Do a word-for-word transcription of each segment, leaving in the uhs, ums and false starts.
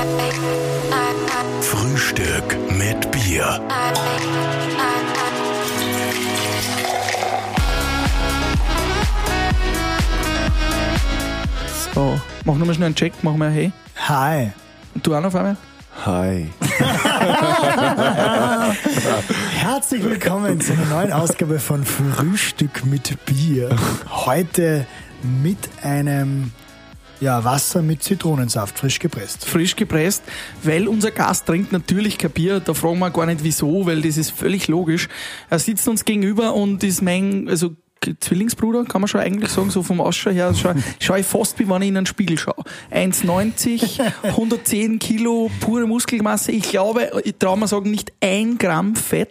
Frühstück mit Bier. So, mach nochmal schnell einen Check, mach mal ein Hey. Hi. Und du auch noch, Fabian? Hi. Herzlich willkommen zu einer neuen Ausgabe von Frühstück mit Bier. Heute mit einem ja, Wasser mit Zitronensaft, frisch gepresst. Frisch gepresst, weil unser Gast trinkt natürlich kein Bier. Da fragen wir gar nicht wieso, weil das ist völlig logisch. Er sitzt uns gegenüber und ist mein, also Zwillingsbruder, kann man schon eigentlich sagen, so vom Ausschau her, schaue schau ich fast, wie wenn ich in einen Spiegel schaue. eins neunzig, hundertzehn Kilo, pure Muskelmasse. Ich glaube, ich traue mir sagen, nicht ein Gramm Fett.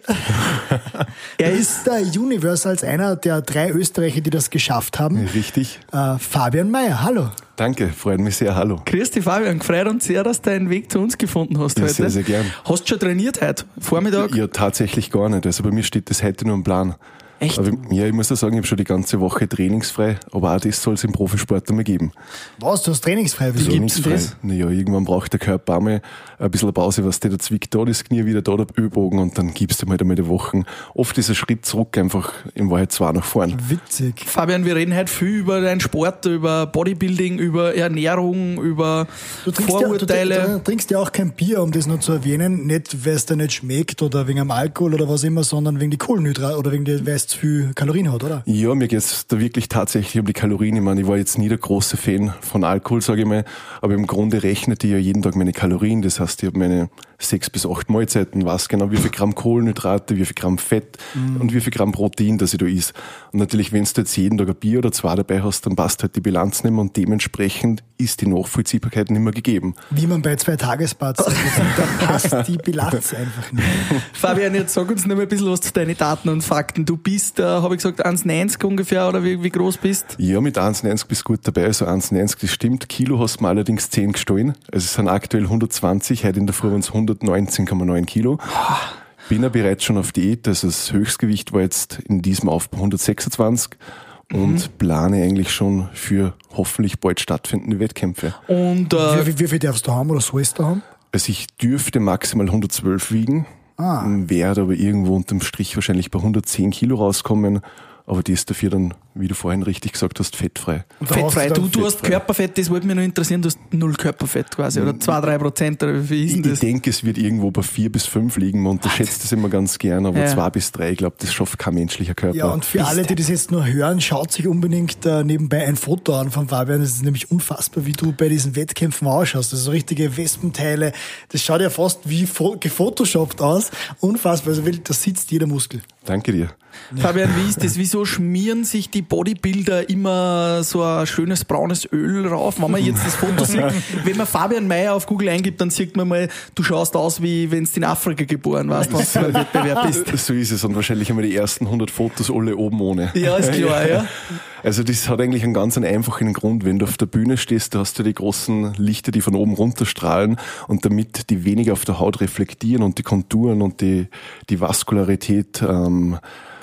Er ist der Universe als einer der drei Österreicher, die das geschafft haben. Richtig. Äh, Fabian Meyer, hallo. Danke, freut mich sehr, hallo. Grüß dich, Fabian, gefreut uns sehr, dass du einen Weg zu uns gefunden hast Ja, heute. sehr, sehr gern. Hast du schon trainiert heute? Vormittag? Ja, tatsächlich gar nicht. Also bei mir steht das heute nur im Plan. Echt? Aber ja, ich muss ja sagen, ich habe schon die ganze Woche trainingsfrei, aber auch das soll es im Profisport einmal geben. Was, du hast trainingsfrei? Wieso? gibt's Trainingsfrei. das? Naja, irgendwann braucht der Körper einmal ein bisschen eine Pause, was der zwickt da das Knie, wieder da der Ellbogen und dann gibst du halt einmal die Wochen. Oft ist ein Schritt zurück einfach in Wahrheit zwei nach vorn. Witzig. Fabian, wir reden heute viel über deinen Sport, über Bodybuilding, über Ernährung, über Du trinkst, ja, du, Vorurteile. du trinkst ja auch kein Bier, um das noch zu erwähnen. Nicht, weil es dir nicht schmeckt oder wegen dem Alkohol oder was immer, sondern wegen die Kohlenhydrate oder wegen der, weil es zu viel Kalorien hat, oder? Ja, mir geht's da wirklich tatsächlich um die Kalorien. Ich meine, ich war jetzt nie der große Fan von Alkohol, sage ich mal, aber im Grunde rechnet ich ja jeden Tag meine Kalorien. Das heißt, ich habe meine sechs bis acht Mahlzeiten, weiß genau, wie viel Gramm Kohlenhydrate, wie viel Gramm Fett mm. und wie viel Gramm Protein, das ich da is. Und natürlich, wenn du jetzt jeden Tag ein Bier oder zwei dabei hast, dann passt halt die Bilanz nicht mehr und dementsprechend ist die Nachvollziehbarkeit nicht mehr gegeben. Wie man bei zwei Tagesbad sagt, da passt die Bilanz einfach nicht. Fabian, jetzt sag uns noch mal ein bisschen was zu deinen Daten und Fakten. Du bist, äh, habe ich gesagt, eins neunzig ungefähr oder wie, wie groß bist? Ja, mit eins neunzig bist du gut dabei, also eins neunzig, das stimmt. Kilo hast du mir allerdings zehn gestohlen. Also es sind aktuell hundertzwanzig, heute in der Früh waren es hundertneunzehn Komma neun Kilo. Bin ja bereits schon auf Diät, also das Höchstgewicht war jetzt in diesem Aufbau hundertsechsundzwanzig und mhm. plane eigentlich schon für hoffentlich bald stattfindende Wettkämpfe. Und äh, Wie, wie, wie viel darfst du haben oder sollst du haben? Also ich dürfte maximal hundertzwölf wiegen, Ah. werde aber irgendwo unterm Strich wahrscheinlich bei hundertzehn Kilo rauskommen. Aber die ist dafür dann, wie du vorhin richtig gesagt hast, fettfrei. Und da fettfrei. hast Du, dann du hast Körperfett, das wollte mich noch interessieren, du hast null Körperfett quasi, oder zwei, drei Prozent, oder wie viel ist denn Ich, das? ich denke, es wird irgendwo bei vier bis fünf liegen. Man unterschätzt das immer ganz gern, aber Ja. zwei bis drei, ich glaube, das schafft kein menschlicher Körper. Ja, und für alle, die das jetzt nur hören, schaut sich unbedingt äh, nebenbei ein Foto an von Fabian. Es ist nämlich unfassbar, wie du bei diesen Wettkämpfen ausschaust. Das ist so richtige Wespenteile. Das schaut ja fast wie fo- gefotoshoppt aus. Unfassbar. Also da sitzt jeder Muskel. Danke dir. Fabian, wie ist das? Wieso schmieren sich die Bodybuilder immer so ein schönes braunes Öl rauf? Wenn man jetzt das Foto sieht, wenn man Fabian Meyer auf Google eingibt, dann sieht man mal, du schaust aus, wie wenn du in Afrika geboren warst, wenn du im Wettbewerb bist. So ist es und wahrscheinlich einmal die ersten hundert Fotos alle oben ohne. Ja, ist klar, ja. Also das hat eigentlich einen ganz einfachen Grund. Wenn du auf der Bühne stehst, da hast du die großen Lichter, die von oben runter strahlen und damit die weniger auf der Haut reflektieren und die Konturen und die, die Vaskularität, ähm,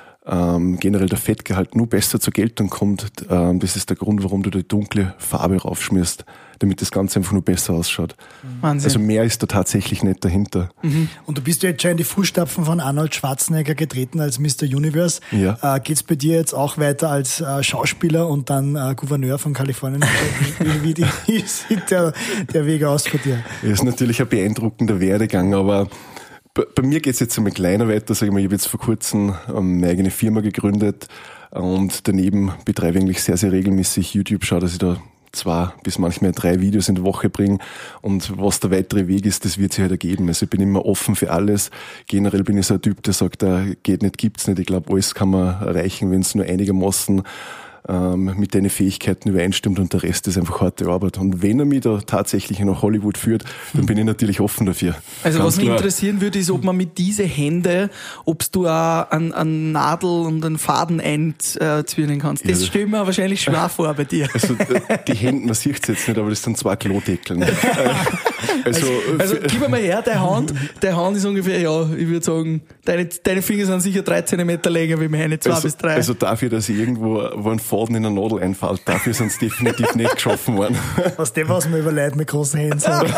ähm, generell der Fettgehalt nur besser zur Geltung kommt. Ähm, das ist der Grund, warum du die dunkle Farbe raufschmierst, damit das Ganze einfach nur besser ausschaut. Wahnsinn. Also mehr ist da tatsächlich nicht dahinter. Mhm. Und du bist ja jetzt schon in die Fußstapfen von Arnold Schwarzenegger getreten als Mister Universe. Ja. Äh, geht's bei dir jetzt auch weiter als äh, Schauspieler und dann äh, Gouverneur von Kalifornien? wie wie die, wie sieht der, der Weg aus für dir? Das ist natürlich ein beeindruckender Werdegang, aber bei, bei mir geht's jetzt einmal kleiner weiter. Sag ich mal, ich habe jetzt vor kurzem ähm, eine eigene Firma gegründet und daneben betreibe ich eigentlich sehr, sehr regelmäßig YouTube. Schau, dass ich da zwei bis manchmal drei Videos in der Woche bringe und was der weitere Weg ist, das wird sich halt ergeben. Also ich bin immer offen für alles. Generell bin ich so ein Typ, der sagt, da geht nicht, gibt's nicht. Ich glaube, alles kann man erreichen, wenn es nur einigermaßen ähm, mit deinen Fähigkeiten übereinstimmt und der Rest ist einfach harte Arbeit. Und wenn er mich da tatsächlich nach Hollywood führt, dann bin ich natürlich offen dafür. Also Ganz was mich klar. interessieren würde, ist, ob man mit diese Hände, ob du auch an, an Nadel und einen Faden einzwirnen kannst. Das Ja. stelle ich mir wahrscheinlich schwer vor bei dir. Also die Hände, man sieht es jetzt nicht, aber das sind zwei Klodeckeln. Also, Also gib mir mal her, deine Hand, deine Hand ist ungefähr, ja, ich würde sagen, deine, deine Finger sind sicher drei Zentimeter länger wie meine, zwei also, bis drei. Also dafür, dass ich irgendwo wo ein Faden in eine Nadel einfällt, dafür sind es definitiv nicht geschaffen worden. Aus dem, was man über Leute mit großen Händen sagt.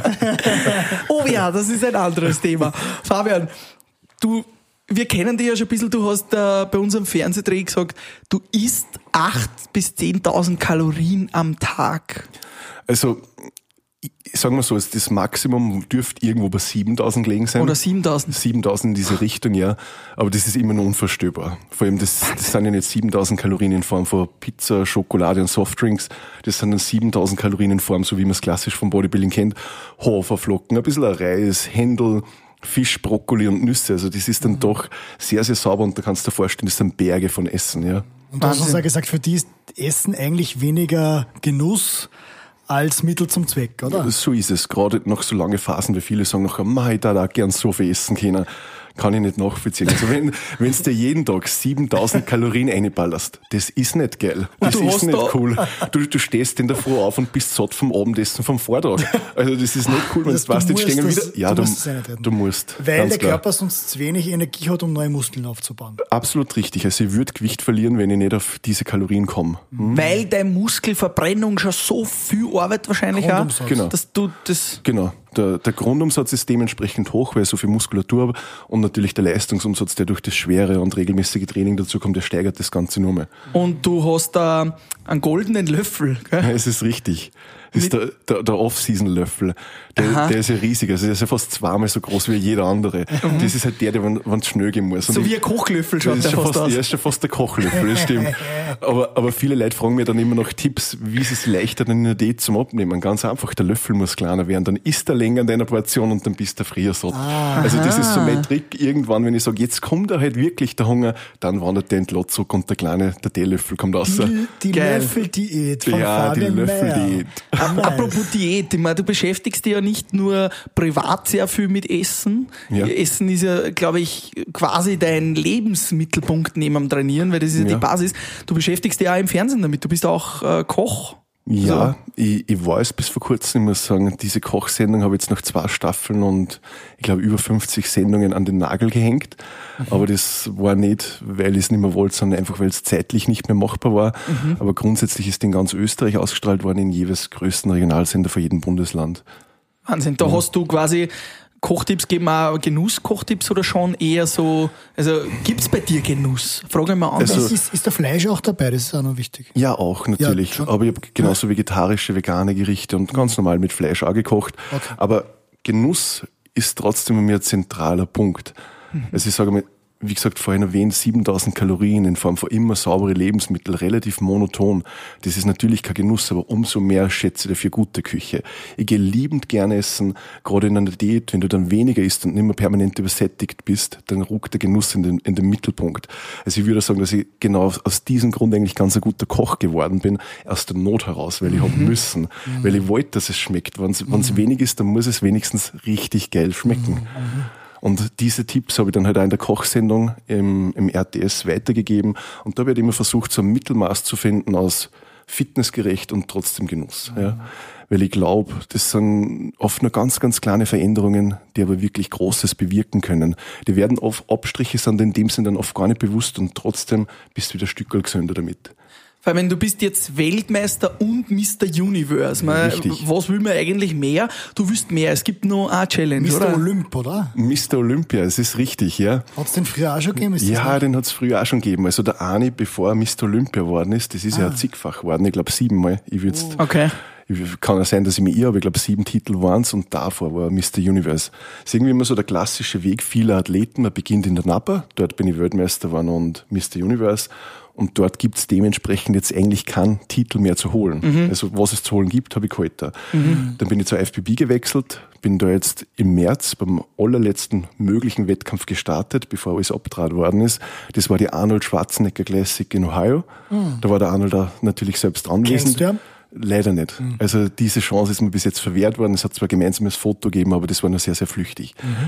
Oh ja, das ist ein anderes Thema. Fabian, du, wir kennen dich ja schon ein bisschen, du hast äh, bei unserem Fernsehdreh gesagt, du isst achttausend bis zehntausend Kalorien am Tag. Also, ich, sagen wir so, das Maximum dürfte irgendwo bei siebentausend gelegen sein. Oder siebentausend. siebentausend in diese Richtung, ja. Aber das ist immer noch unvorstellbar. Vor allem, das, das sind ja nicht siebentausend Kalorien in Form von Pizza, Schokolade und Softdrinks. Das sind dann siebentausend Kalorien in Form, so wie man es klassisch vom Bodybuilding kennt. Haferflocken, ein bisschen Reis, Händel, Fisch, Brokkoli und Nüsse. Also das ist dann doch sehr, sehr sauber und da kannst du dir vorstellen, das sind Berge von Essen, ja. Und du hast uns ja gesagt, für die ist Essen eigentlich weniger Genuss als Mittel zum Zweck, oder? So ist es. Gerade nach so lange Phasen, wie viele sagen noch, ich da auch gern so viel essen können. Kann ich nicht nachvollziehen. Also wenn wenn's dir jeden Tag siebentausend Kalorien einballerst, das ist nicht geil. Das du ist hast nicht da cool. Du, du stehst in der Früh auf und bist satt vom Abendessen vom Vortag. Also das ist nicht cool, wenn Das- du weißt, du jetzt stehen musst wieder. das- Ja, du du, musst es eintreten. du musst. Weil ganz der klar. Körper sonst zu wenig Energie hat, um neue Muskeln aufzubauen. Absolut richtig. Also ich würde Gewicht verlieren, wenn ich nicht auf diese Kalorien komme. Weil deine Muskelverbrennung schon so viel Arbeit wahrscheinlich auch, Grundumsatz. Genau. dass du das... Genau. Der, der Grundumsatz ist dementsprechend hoch, weil ich so viel Muskulatur habe und natürlich der Leistungsumsatz, der durch das schwere und regelmäßige Training dazu kommt, der steigert das Ganze nur mehr. Und du hast da einen goldenen Löffel, gell? Es ist richtig. Das ist der, der, der Off-Season-Löffel. Der, der ist ja riesig. Also der ist ja fast zweimal so groß wie jeder andere. Das ist halt der, der, wenn es schnell gehen muss. Und So ich- wie ein Kochlöffel das schaut ist der schon fast fast, aus. der ist schon fast der Kochlöffel, das stimmt. Aber, aber viele Leute fragen mir dann immer noch Tipps, wie sie es leichter dann in der Diät zum Abnehmen. Ganz einfach, der Löffel muss kleiner werden. Dann isst er länger in deiner Portion und dann bist du früher satt. Also das ist so mein Trick. Irgendwann, wenn ich sage, jetzt kommt da halt wirklich der Hunger, dann wandert der in den Lotzug und der kleine, der Teelöffel kommt raus. Die, die Geil. Löffeldiät von Ja, die Fabian Löffeldiät. Meyer. Nice. Apropos Diät, ich meine, du beschäftigst dich ja nicht nur privat sehr viel mit Essen. Ja. Essen ist ja, glaube ich, quasi dein Lebensmittelpunkt neben dem Trainieren, weil das ist ja, Ja. die Basis. Du beschäftigst dich auch im Fernsehen damit. Du bist auch äh, Koch. Ja, ich, ich war es bis vor kurzem, ich muss sagen, diese Kochsendung habe ich jetzt noch zwei Staffeln und ich glaube über fünfzig Sendungen an den Nagel gehängt. Mhm. Aber das war nicht, weil ich es nicht mehr wollte, sondern einfach, weil es zeitlich nicht mehr machbar war. Mhm. Aber grundsätzlich ist in ganz Österreich ausgestrahlt worden, in jeweils größten Regionalsender für jeden Bundesland. Wahnsinn. Da Ja. hast du quasi Kochtipps, geben auch Genuss-Kochtipps oder schon eher so, also gibt's bei dir Genuss? Frage ich mal anders. Also- ist, ist der Fleisch auch dabei? Das ist auch noch wichtig. Ja, auch natürlich. Ja, schon. Aber ich habe genauso vegetarische, vegane Gerichte und ganz normal mit Fleisch auch gekocht. Okay. Aber Genuss ist trotzdem bei mir ein zentraler Punkt. Mhm. Also ich sage mal, wie gesagt, vorhin erwähnt, siebentausend Kalorien in Form von immer saubere Lebensmittel, relativ monoton. Das ist natürlich kein Genuss, aber umso mehr schätze ich dafür gute Küche. Ich gehe liebend gerne essen, gerade in einer Diät, wenn du dann weniger isst und nicht mehr permanent übersättigt bist, dann rückt der Genuss in den, in den Mittelpunkt. Also ich würde sagen, dass ich genau aus diesem Grund eigentlich ganz ein guter Koch geworden bin, aus der Not heraus, weil ich mhm. habe müssen, mhm. weil ich wollte, dass es schmeckt. Wenn es mhm. wenig ist, dann muss es wenigstens richtig geil schmecken. Mhm. Und diese Tipps habe ich dann halt auch in der Kochsendung im, im R T S weitergegeben. Und da habe ich halt immer versucht, so ein Mittelmaß zu finden aus fitnessgerecht und trotzdem Genuss. Mhm. Ja. Weil ich glaube, das sind oft nur ganz, ganz kleine Veränderungen, die aber wirklich Großes bewirken können. Die werden oft Abstriche sind in dem Sinn dann oft gar nicht bewusst und trotzdem bist du wieder ein Stückel gesünder damit. Weil wenn du bist jetzt Weltmeister und Mister Universe, man, Richtig. was will man eigentlich mehr? Du willst mehr, es gibt nur eine Challenge, Mister oder? Olymp, oder? Mister Olympia, es ist richtig, ja. Hat es den früher auch schon gegeben? Ist das Ja, nicht? den hat es früher auch schon gegeben. Also der Ani, bevor er Mister Olympia geworden ist, das ist ja zigfach geworden. Ich glaube siebenmal. Ich würde jetzt Okay. Kann ja sein, dass ich mir irre, aber ich glaube, sieben Titel waren es und davor war Mister Universe. Das ist irgendwie immer so der klassische Weg vieler Athleten. Man beginnt in der Napa, dort bin ich Weltmeister geworden und Mister Universe. Und dort gibt's dementsprechend jetzt eigentlich keinen Titel mehr zu holen. Mhm. Also was es zu holen gibt, habe ich geholt da. Mhm. Dann bin ich zur F B B gewechselt, bin da jetzt im März beim allerletzten möglichen Wettkampf gestartet, bevor alles abgetragen worden ist. Das war die Arnold Schwarzenegger Classic in Ohio. Mhm. Da war der Arnold da natürlich selbst anwesend. Kennst du ihn? Leider nicht. Mhm. Also diese Chance ist mir bis jetzt verwehrt worden. Es hat zwar ein gemeinsames Foto gegeben, aber das war nur sehr, sehr flüchtig. Mhm.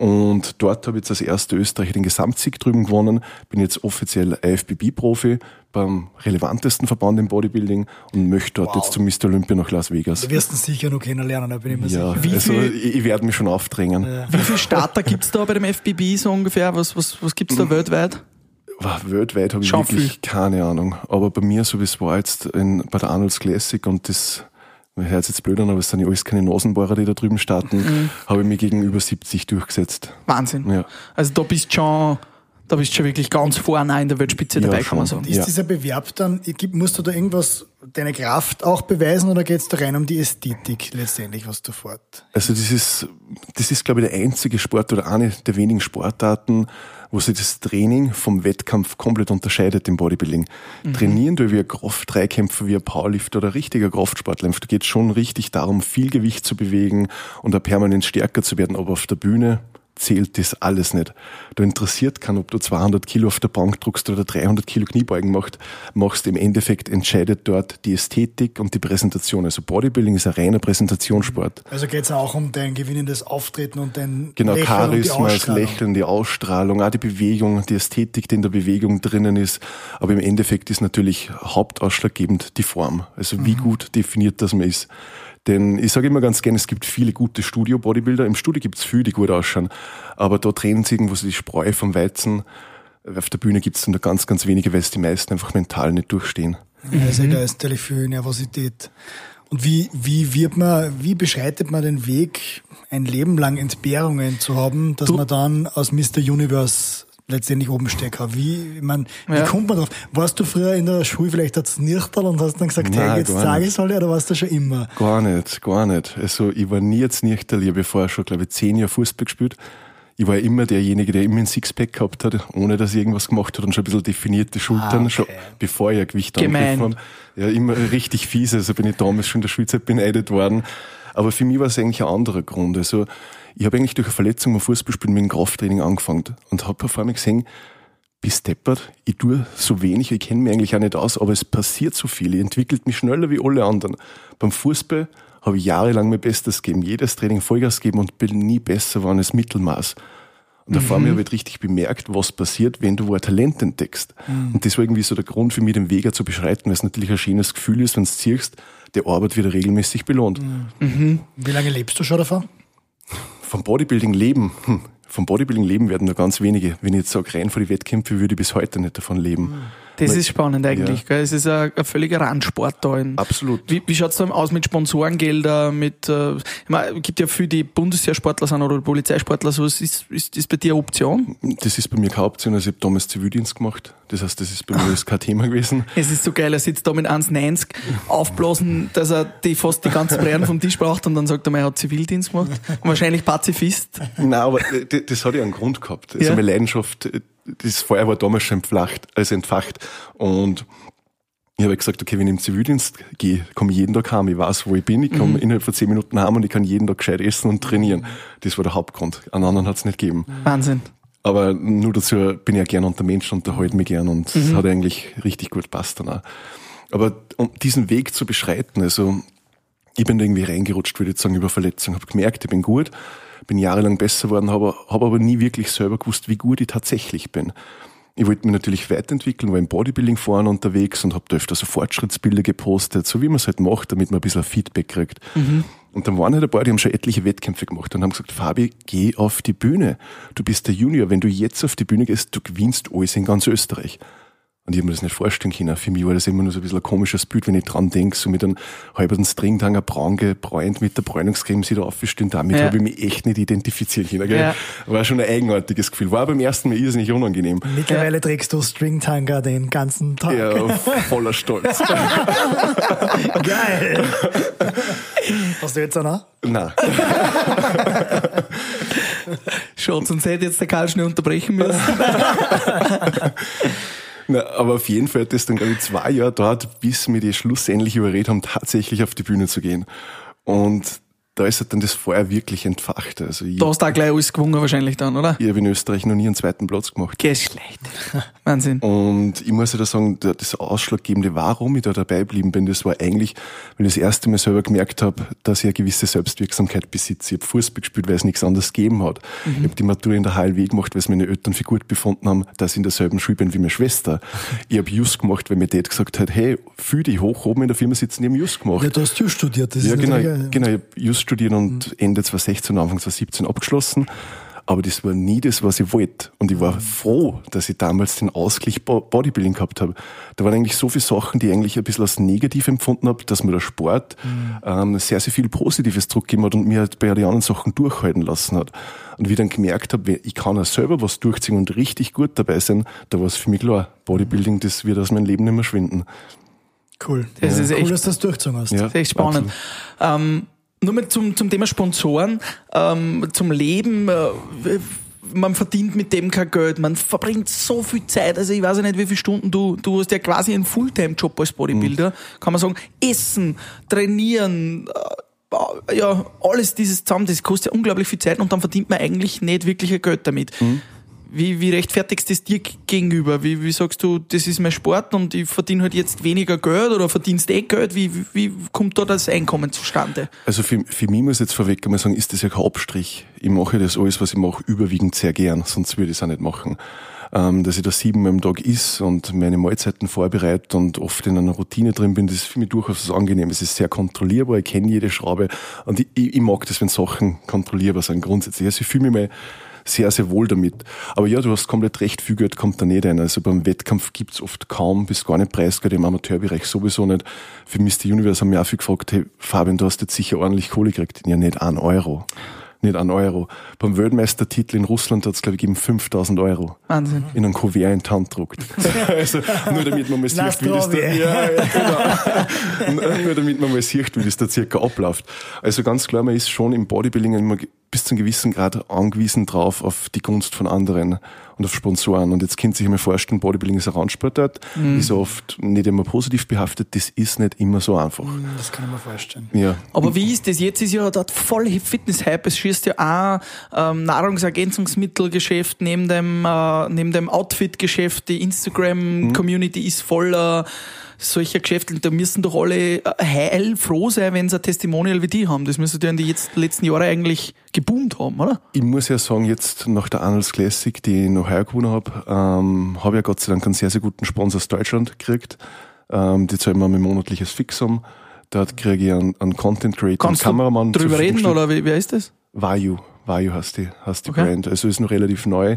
Und dort habe ich jetzt als erster Österreicher den Gesamtsieg drüben gewonnen, bin jetzt offiziell I F B B-Profi beim relevantesten Verband im Bodybuilding und möchte dort wow. jetzt zum Mister Olympia nach Las Vegas. Du wirst ihn sicher noch kennenlernen, da bin ich mir ja, sicher. Wie also viel, ich, ich werde mich schon aufdrängen. Ja. Wie viele Starter gibt's da bei dem F B B so ungefähr? Was, was, was gibt's da mhm. weltweit? Weltweit habe ich Schon wirklich viel. keine Ahnung. Aber bei mir, so wie es war jetzt in, bei der Arnold's Classic und das, man hört jetzt blöd an, aber es sind ja alles keine Nasenbohrer, die da drüben starten, mhm. habe ich mich gegen über siebzig durchgesetzt. Wahnsinn. Ja. Also da bist du schon, da bist du schon wirklich ganz vorne in der Weltspitze ja, dabei, schon. kann man sagen. Ist ja. dieser Bewerb dann, musst du da irgendwas, deine Kraft auch beweisen oder geht es da rein um die Ästhetik letztendlich, was du fort? Also das ist, das ist glaube ich der einzige Sport oder eine der wenigen Sportarten, wo sich das Training vom Wettkampf komplett unterscheidet im Bodybuilding. Mhm. Trainieren du wie ein Kraft-Dreikämpfer, wie ein Powerlifter oder ein richtiger Kraftsportler. Da geht es schon richtig darum, viel Gewicht zu bewegen und auch permanent stärker zu werden. Aber auf der Bühne zählt das alles nicht. Da interessiert keinen, ob du zweihundert Kilo auf der Bank druckst oder dreihundert Kilo Kniebeugen macht, machst. Im Endeffekt entscheidet dort die Ästhetik und die Präsentation. Also Bodybuilding ist ein reiner Präsentationssport. Also geht es auch um dein gewinnendes Auftreten und dein genau, Lächeln Charisma, und die das Lächeln, die Ausstrahlung, auch die Bewegung, die Ästhetik, die in der Bewegung drinnen ist. Aber im Endeffekt ist natürlich hauptausschlaggebend die Form. Also wie mhm. gut definiert das man ist. Denn ich sage immer ganz gerne, es gibt viele gute Studio-Bodybuilder. Im Studio gibt es viele, die gut ausschauen. Aber da trennen sie irgendwo so die Spreu vom Weizen. Auf der Bühne gibt es dann da ganz, ganz wenige, weil es die meisten einfach mental nicht durchstehen. Ja, das ist ja natürlich viel Nervosität. Und wie, wie wird man, wie beschreitet man den Weg, ein Leben lang Entbehrungen zu haben, dass du man dann aus Mister Universe letztendlich oben stecken. Wie, ich mein, wie ja. kommt man drauf? Warst du früher in der Schule vielleicht als Nirchterl und hast dann gesagt, Nein, hey, jetzt sage ich es alle, oder warst du schon immer? Gar nicht, gar nicht. Also ich war nie jetzt Nirchterl, ich habe vorher schon, glaube ich, zehn Jahre Fußball gespielt. Ich war immer derjenige, der immer ein Sixpack gehabt hat, ohne dass ich irgendwas gemacht hat und schon ein bisschen definierte Schultern, ah, okay. schon bevor ich ein Gewicht angegriffen habe. Ja, immer richtig fies, also bin ich damals schon in der Schulzeit beneidet worden. Aber für mich war es eigentlich ein anderer Grund. Also ich habe eigentlich durch eine Verletzung beim Fußballspielen mit dem Krafttraining angefangen und habe vor mir gesehen, bis deppert, ich tue so wenig, ich kenne mich eigentlich auch nicht aus, aber es passiert so viel, ich entwickle mich schneller wie alle anderen. Beim Fußball habe ich jahrelang mein Bestes gegeben, jedes Training Vollgas gegeben und bin nie besser geworden als Mittelmaß. Und da vor mir habe ich richtig bemerkt, was passiert, wenn du wo ein Talent entdeckst. Mhm. Und das war irgendwie so der Grund für mich, den Weg zu beschreiten, weil es natürlich ein schönes Gefühl ist, wenn du es ziehst, der Arbeit wieder regelmäßig belohnt. Mhm. Wie lange lebst du schon davon? Vom Bodybuilding leben, hm, vom Bodybuilding leben werden nur ganz wenige. Wenn ich jetzt sage, rein vor die Wettkämpfe, würde ich bis heute nicht davon leben. Mhm. Das Weil, ist spannend eigentlich, ja. gell? Es ist ein, ein völliger Randsport da. In, Absolut. Wie, wie schaut's da aus mit Sponsorengeldern, mit, äh, ich meine, es gibt ja viele, die Bundeswehrsportler sind oder Polizeisportler, so, ist, ist, ist das bei dir eine Option? Das ist bei mir keine Option, also ich habe damals Zivildienst gemacht. Das heißt, das ist bei mir kein Thema gewesen. Es ist so geil, er sitzt da mit eins neunzig, aufblasen, dass er die fast die ganzen Brären vom Tisch braucht und dann sagt er, er hat Zivildienst gemacht. Und wahrscheinlich Pazifist. Nein, aber das, das hat ja einen Grund gehabt. Also ja. meine Leidenschaft, das Feuer war damals schon entfacht, also entfacht. Und ich habe gesagt, okay, wenn ich im Zivildienst gehe, komme ich jeden Tag heim, ich weiß, wo ich bin, ich komme mhm. innerhalb von zehn Minuten heim und ich kann jeden Tag gescheit essen und trainieren. Das war der Hauptgrund. Einen anderen hat es nicht gegeben. Wahnsinn. Aber nur dazu bin ich ja gern unter Menschen, unterhalte mich gern und es mhm. hat eigentlich richtig gut gepasst dann auch. Aber um diesen Weg zu beschreiten, also ich bin da irgendwie reingerutscht, würde ich sagen, über Verletzung. Habe gemerkt, ich bin gut, bin jahrelang besser geworden, habe hab aber nie wirklich selber gewusst, wie gut ich tatsächlich bin. Ich wollte mich natürlich weiterentwickeln, war im Bodybuilding vorne unterwegs und habe da öfter so Fortschrittsbilder gepostet, so wie man es halt macht, damit man ein bisschen Feedback kriegt. Mhm. Und dann waren halt ein paar, die haben schon etliche Wettkämpfe gemacht und haben gesagt, Fabi, geh auf die Bühne. Du bist der Junior, wenn du jetzt auf die Bühne gehst, du gewinnst alles in ganz Österreich. Und ich habe mir das nicht vorstellen können. Für mich war das immer nur so ein bisschen ein komisches Bild, wenn ich dran denke, so mit einem halben Stringtanger braun gebräunt mit der Bräunungscreme sie da aufstehen. Damit ja. habe ich mich echt nicht identifiziert können. Gell? Ja. War schon ein eigenartiges Gefühl. War beim ersten Mal irrsinnig unangenehm. Mittlerweile ja. trägst du Stringtanger den ganzen Tag. Ja, voller Stolz. Geil. Hast du jetzt auch noch? Nein. Schon, sonst hätte jetzt der Karl schnell unterbrechen müssen. Na, aber auf jeden Fall hat das dann, glaube ich, zwei Jahre dauert, bis wir die schlussendlich überredet haben, tatsächlich auf die Bühne zu gehen. Und da ist halt dann das Feuer wirklich entfacht. Also ich, Da hast du auch gleich alles gewonnen wahrscheinlich dann, oder? ich habe in Österreich noch nie einen zweiten Platz gemacht. Geschlecht. Wahnsinn. Und ich muss ja da sagen, das Ausschlaggebende, warum ich da dabei geblieben bin, das war eigentlich, weil ich das erste Mal selber gemerkt habe, dass ich eine gewisse Selbstwirksamkeit besitze. Ich habe Fußball gespielt, weil es nichts anderes gegeben hat. Mhm. Ich habe die Matura in der H L W gemacht, weil es meine Eltern für gut befunden haben, dass ich in derselben Schule bin wie meine Schwester. Ich habe Just gemacht, weil mir Dad gesagt hat, hey, fühl dich hoch, oben in der Firma sitzen, ich habe Just gemacht. Ja, du hast Just studiert. Das ja, ist genau, ja, genau, ich habe Just studiert und mhm. Ende zwanzig sechzehn, Anfang zwanzig siebzehn abgeschlossen. Aber das war nie das, was ich wollte. Und ich war froh, dass ich damals den Ausgleich Bodybuilding gehabt habe. Da waren eigentlich so viele Sachen, die ich eigentlich ein bisschen als negativ empfunden habe, dass mir der Sport mhm. ähm, sehr, sehr viel Positives zurückgegeben hat und mir halt bei den anderen Sachen durchhalten lassen hat. Und wie ich dann gemerkt habe, ich kann auch selber was durchziehen und richtig gut dabei sein, da war es für mich klar, Bodybuilding, das wird aus meinem Leben nicht mehr schwinden. Cool. Das ja. ist cool, echt, dass du das durchgezogen hast. Ja, das ist echt spannend. Ähm, nur mal zum, zum Thema Sponsoren, ähm, zum Leben, äh, man verdient mit dem kein Geld, man verbringt so viel Zeit, also ich weiß ja nicht, wie viele Stunden du, du hast ja quasi einen Fulltime-Job als Bodybuilder, mhm. kann man sagen, essen, trainieren, äh, ja, alles dieses zusammen, das kostet ja unglaublich viel Zeit und dann verdient man eigentlich nicht wirklich ein Geld damit. Mhm. Wie, wie rechtfertigst du das dir gegenüber? Wie, wie sagst du, das ist mein Sport und ich verdiene halt jetzt weniger Geld oder verdienst eh Geld? Wie, wie, wie kommt da das Einkommen zustande? Also für, für mich muss ich jetzt vorweg einmal sagen, ist das ja kein Abstrich. Ich mache das alles, was ich mache, überwiegend sehr gern, sonst würde ich es auch nicht machen. Ähm, dass ich da siebenmal am Tag is und meine Mahlzeiten vorbereite und oft in einer Routine drin bin, das ist für mich durchaus angenehm. Es ist sehr kontrollierbar, ich kenne jede Schraube und ich, ich, ich mag das, wenn Sachen kontrollierbar sind grundsätzlich. Also ich fühle mich mal sehr, sehr wohl damit. Aber ja, du hast komplett recht, viel Geld kommt da nicht rein. Also beim Wettkampf gibt's oft kaum bis gar nicht Preisgeld, im Amateurbereich sowieso nicht. Für Mister Universe haben wir auch viel gefragt, hey Fabian, du hast jetzt sicher ordentlich Kohle gekriegt. Ja, nicht ein Euro. Nicht ein Euro. Beim Weltmeistertitel in Russland hat's glaube ich, gegeben fünftausend Euro. Wahnsinn. In einem Kuvert in die Hand gedruckt. Also, nur damit man mal sieht, wie das da, ja, ja, genau. Nur damit man mal sieht, wie das da circa abläuft. Also ganz klar, man ist schon im Bodybuilding immer bis zu einem gewissen Grad angewiesen drauf auf die Gunst von anderen und auf Sponsoren. Und jetzt könnt ihr sich einmal vorstellen, Bodybuilding ist ein Randsportart, mhm. ist oft nicht immer positiv behaftet, das ist nicht immer so einfach. Das kann ich mir vorstellen. Ja. Aber wie ist das? Jetzt ist ja dort voll Fitness-Hype, es schießt ja auch ähm, Nahrungsergänzungsmittelgeschäft neben dem, äh, neben dem Outfit-Geschäft, die Instagram-Community mhm. ist voller solcher Geschäfte, da müssen doch alle heilfroh sein, wenn sie ein Testimonial wie die haben. Das müsste ja in den letzten Jahren eigentlich geboomt haben, oder? Ich muss ja sagen, jetzt nach der Arnold's Classic, die ich in Ohio gewonnen habe, ähm, habe ich ja Gott sei Dank einen sehr, sehr guten Sponsor aus Deutschland gekriegt. Ähm, die zahlen mir mein monatliches Fixum. Dort kriege ich einen, einen Content Creator, einen Kameramann. Kannst du drüber reden, oder wie, wer ist das? Vayu. Vayu heißt die, heißt die okay. Brand. Also ist noch relativ neu.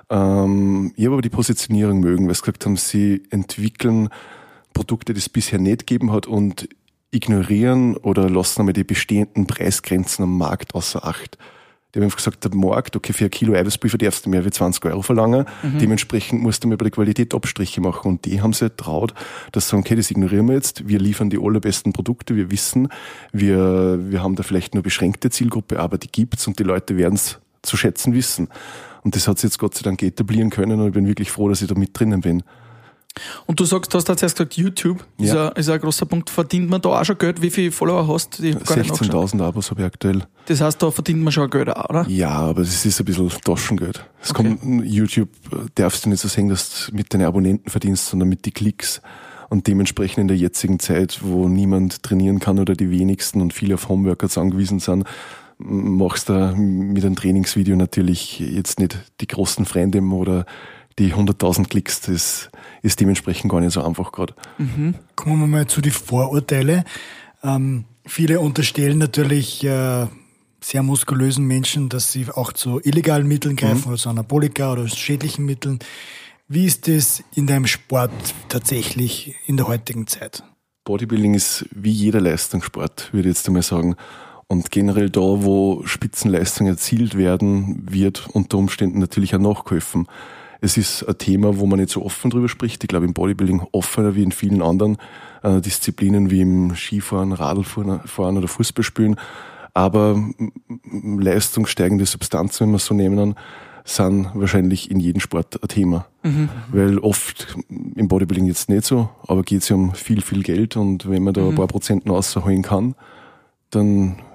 Ähm, ich habe aber die Positionierung mögen, weil sie gesagt haben, sie entwickeln Produkte, die es bisher nicht gegeben hat und ignorieren oder lassen einmal die bestehenden Preisgrenzen am Markt außer Acht. Die haben einfach gesagt, der Markt, okay, für ein Kilo Eiweißpulver darfst du mehr wie zwanzig Euro verlangen, mhm. dementsprechend musst du mal bei der Qualität Abstriche machen und die haben sich traut, dass sie sagen, okay, das ignorieren wir jetzt, wir liefern die allerbesten Produkte, wir wissen, wir, wir haben da vielleicht nur beschränkte Zielgruppe, aber die gibt's und die Leute werden es zu schätzen wissen. Und das hat sich jetzt Gott sei Dank etablieren können und ich bin wirklich froh, dass ich da mit drinnen bin. Und du sagst, du hast jetzt erst gesagt, YouTube ist, ja. ein, ist ein großer Punkt. Verdient man da auch schon Geld? Wie viele Follower hast du? sechzehntausend Abos habe ich aktuell. Das heißt, da verdient man schon Geld auch, oder? Ja, aber das ist ein bisschen Taschengeld. Es Okay. kommt, YouTube darfst du nicht so sehen, dass du mit deinen Abonnenten verdienst, sondern mit den Klicks. Und dementsprechend in der jetzigen Zeit, wo niemand trainieren kann oder die wenigsten und viele auf Homeworkouts angewiesen sind, machst du mit einem Trainingsvideo natürlich jetzt nicht die großen Freunde oder die hunderttausend Klicks, das ist dementsprechend gar nicht so einfach gerade. Mhm. Kommen wir mal zu den Vorurteilen. Ähm, viele unterstellen natürlich äh, sehr muskulösen Menschen, dass sie auch zu illegalen Mitteln greifen mhm. oder zu Anabolika oder schädlichen Mitteln. Wie ist das in deinem Sport tatsächlich in der heutigen Zeit? Bodybuilding ist wie jeder Leistungssport, würde ich jetzt einmal sagen. Und generell da, wo Spitzenleistungen erzielt werden, wird unter Umständen natürlich auch nachgeholfen. Es ist ein Thema, wo man nicht so offen drüber spricht. Ich glaube, im Bodybuilding offener wie in vielen anderen äh, Disziplinen wie im Skifahren, Radlfahren fahren oder Fußballspielen. Aber leistungssteigende Substanzen, wenn wir es so nehmen, sind wahrscheinlich in jedem Sport ein Thema. Mhm. Weil oft im Bodybuilding jetzt nicht so, aber geht es ja um viel, viel Geld. Und wenn man da mhm. ein paar Prozent rausholen kann, dann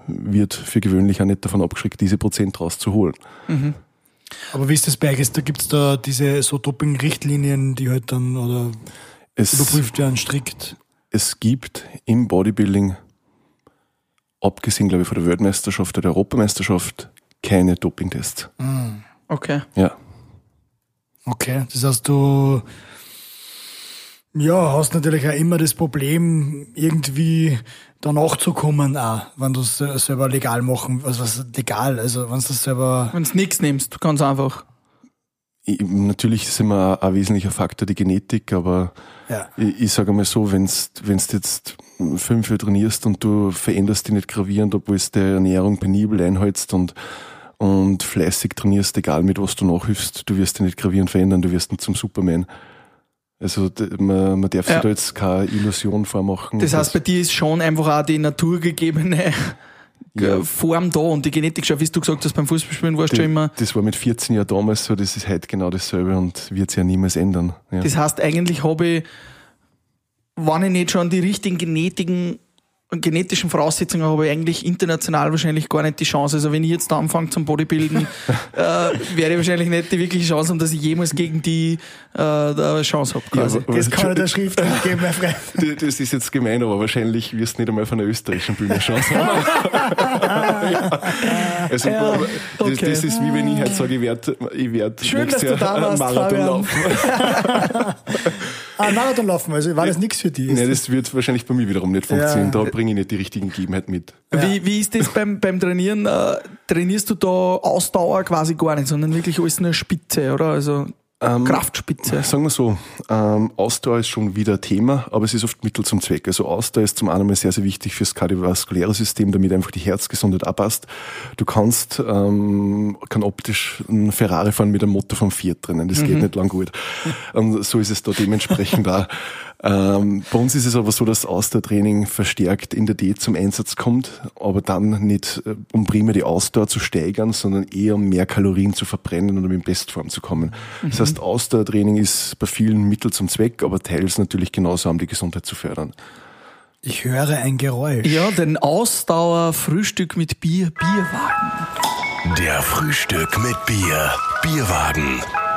wird für gewöhnlich auch nicht davon abgeschreckt, diese Prozent rauszuholen. Mhm. Aber wie ist das bei euch? Da gibt's da diese so Doping-Richtlinien, die halt dann oder Es, überprüft werden strikt? es gibt im Bodybuilding, abgesehen, glaube ich, von der Weltmeisterschaft oder der Europameisterschaft, keine Dopingtests. Okay. Ja. Okay, das heißt, du ja, hast natürlich auch immer das Problem, irgendwie da nachzukommen, auch, wenn du es selber legal machen, also was legal, also wenn du das selber... Wenn du nichts nimmst, ganz einfach. Ich, natürlich ist immer ein wesentlicher Faktor die Genetik, aber Ja. ich, ich sage mal so, wenn du jetzt fünf Jahre trainierst und du veränderst dich nicht gravierend, obwohl du die Ernährung penibel einhältst und, und fleißig trainierst, egal mit was du nachhilfst, du wirst dich nicht gravierend verändern, du wirst nicht zum Superman. Also man, man darf sich Ja. da jetzt keine Illusion vormachen. Das heißt, bei dir ist schon einfach auch die naturgegebene Ja. Form da und die Genetik, schon wie du gesagt hast, beim Fußballspielen warst du schon immer. Das war mit vierzehn Jahren damals so, das ist heute genau dasselbe und wird sich ja niemals ändern. Ja. Das heißt, eigentlich habe ich, wenn ich nicht schon die richtigen genetischen, genetischen Voraussetzungen habe, ich eigentlich international wahrscheinlich gar nicht die Chance. Also wenn ich jetzt da anfange zum Bodybuilden, äh, werde ich wahrscheinlich nicht die wirkliche Chance haben, dass ich jemals gegen die äh, eine Chance habe. Quasi. aber- Das kann er der Schrift nicht geben, mein Freund. Das ist jetzt gemein, aber wahrscheinlich wirst du nicht einmal von der österreichischen Bühne Chance haben. Ja. Also, Ja, aber das, okay. das ist wie wenn ich halt sage, ich werde ich werd Schön, nächstes dass du Jahr da einen warst, Marathon Fabian. laufen. Ah, Marathon laufen, also war das nichts für dich? Nein, das wird wahrscheinlich bei mir wiederum nicht funktionieren. Ja. Da bringe ich nicht die richtigen Gegebenheiten mit. Wie, wie ist das beim, beim Trainieren? Äh, trainierst du da Ausdauer quasi gar nicht, sondern wirklich alles nur Spitze, oder? Also Ähm, Kraftspitze. Sagen wir so, ähm, Ausdauer ist schon wieder Thema, aber es ist oft Mittel zum Zweck. Also Ausdauer ist zum einen mal sehr, sehr wichtig fürs kardiovaskuläre System, damit einfach die Herzgesundheit abpasst. Du kannst ähm, kann optisch einen Ferrari fahren mit einem Motor vom Fiat drinnen, das geht nicht lang gut. Und so ist es da dementsprechend auch. Ähm, bei uns ist es aber so, dass Ausdauertraining verstärkt in der Diät zum Einsatz kommt, aber dann nicht, äh, um primär die Ausdauer zu steigern, sondern eher um mehr Kalorien zu verbrennen und um in Bestform zu kommen. Das heißt, Ausdauertraining ist bei vielen Mittel zum Zweck, aber teils natürlich genauso, um die Gesundheit zu fördern. Ich höre ein Geräusch. Ja, den Ausdauer-Frühstück mit Bier, Bierwagen. Der Frühstück mit Bier. Bierwagen.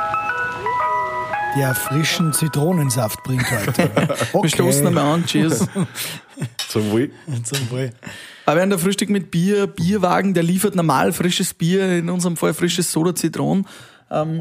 Der frischen Zitronensaft bringt heute. Okay. Wir stoßen einmal an, cheers. Zum Wohl. Zum Wohl. Aber während der Frühstück mit Bier, Bierwagen, der liefert normal frisches Bier, in unserem Fall frisches Soda Zitron. Ähm,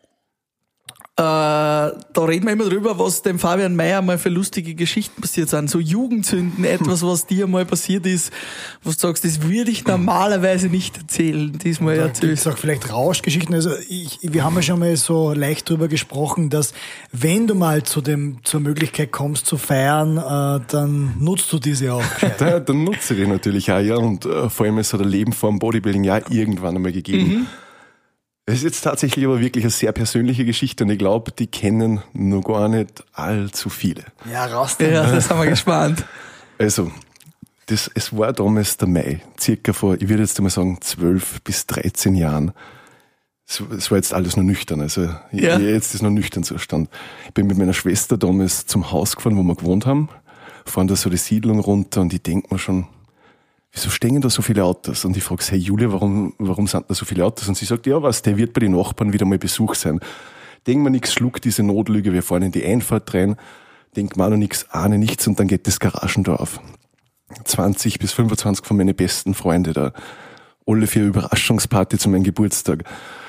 äh, da reden wir immer drüber, was dem Fabian Mayer mal für lustige Geschichten passiert sind. So Jugendsünden, etwas, was dir mal passiert ist, was du sagst, das würde ich normalerweise nicht erzählen. Diesmal Da erzählst gibt's auch vielleicht Rauschgeschichten. Also ich, wir haben ja schon mal so leicht drüber gesprochen, dass wenn du mal zu dem zur Möglichkeit kommst zu feiern, äh, dann nutzt du diese auch. Da, dann nutze ich die natürlich auch, ja. Und äh, vor allem ist so der Leben vor dem Bodybuilding ja irgendwann einmal gegeben. Mhm. Es ist jetzt tatsächlich aber wirklich eine sehr persönliche Geschichte und ich glaube, die kennen nur gar nicht allzu viele. Ja, raus Ja, damit. das haben wir gespannt. Also, das, es war damals der Mai, circa vor, ich würde jetzt einmal sagen, zwölf bis dreizehn Jahren. Es, es war jetzt alles nur nüchtern, also Ja. jetzt ist noch nüchtern Zustand. Ich bin mit meiner Schwester damals zum Haus gefahren, wo wir gewohnt haben, fahren da so die Siedlung runter und ich denk mir schon, wieso stehen da so viele Autos? Und ich frage sie, hey Julia, warum, warum sind da so viele Autos? Und sie sagt, ja was, der wird bei den Nachbarn wieder mal Besuch sein. Denk mir nix, schluck diese Notlüge, wir fahren in die Einfahrt rein, denk mir noch nix, ahne nichts und dann geht das Garagentor auf. zwanzig bis fünfundzwanzig von meinen besten Freunden da. Alle für eine Überraschungsparty zu meinem Geburtstag.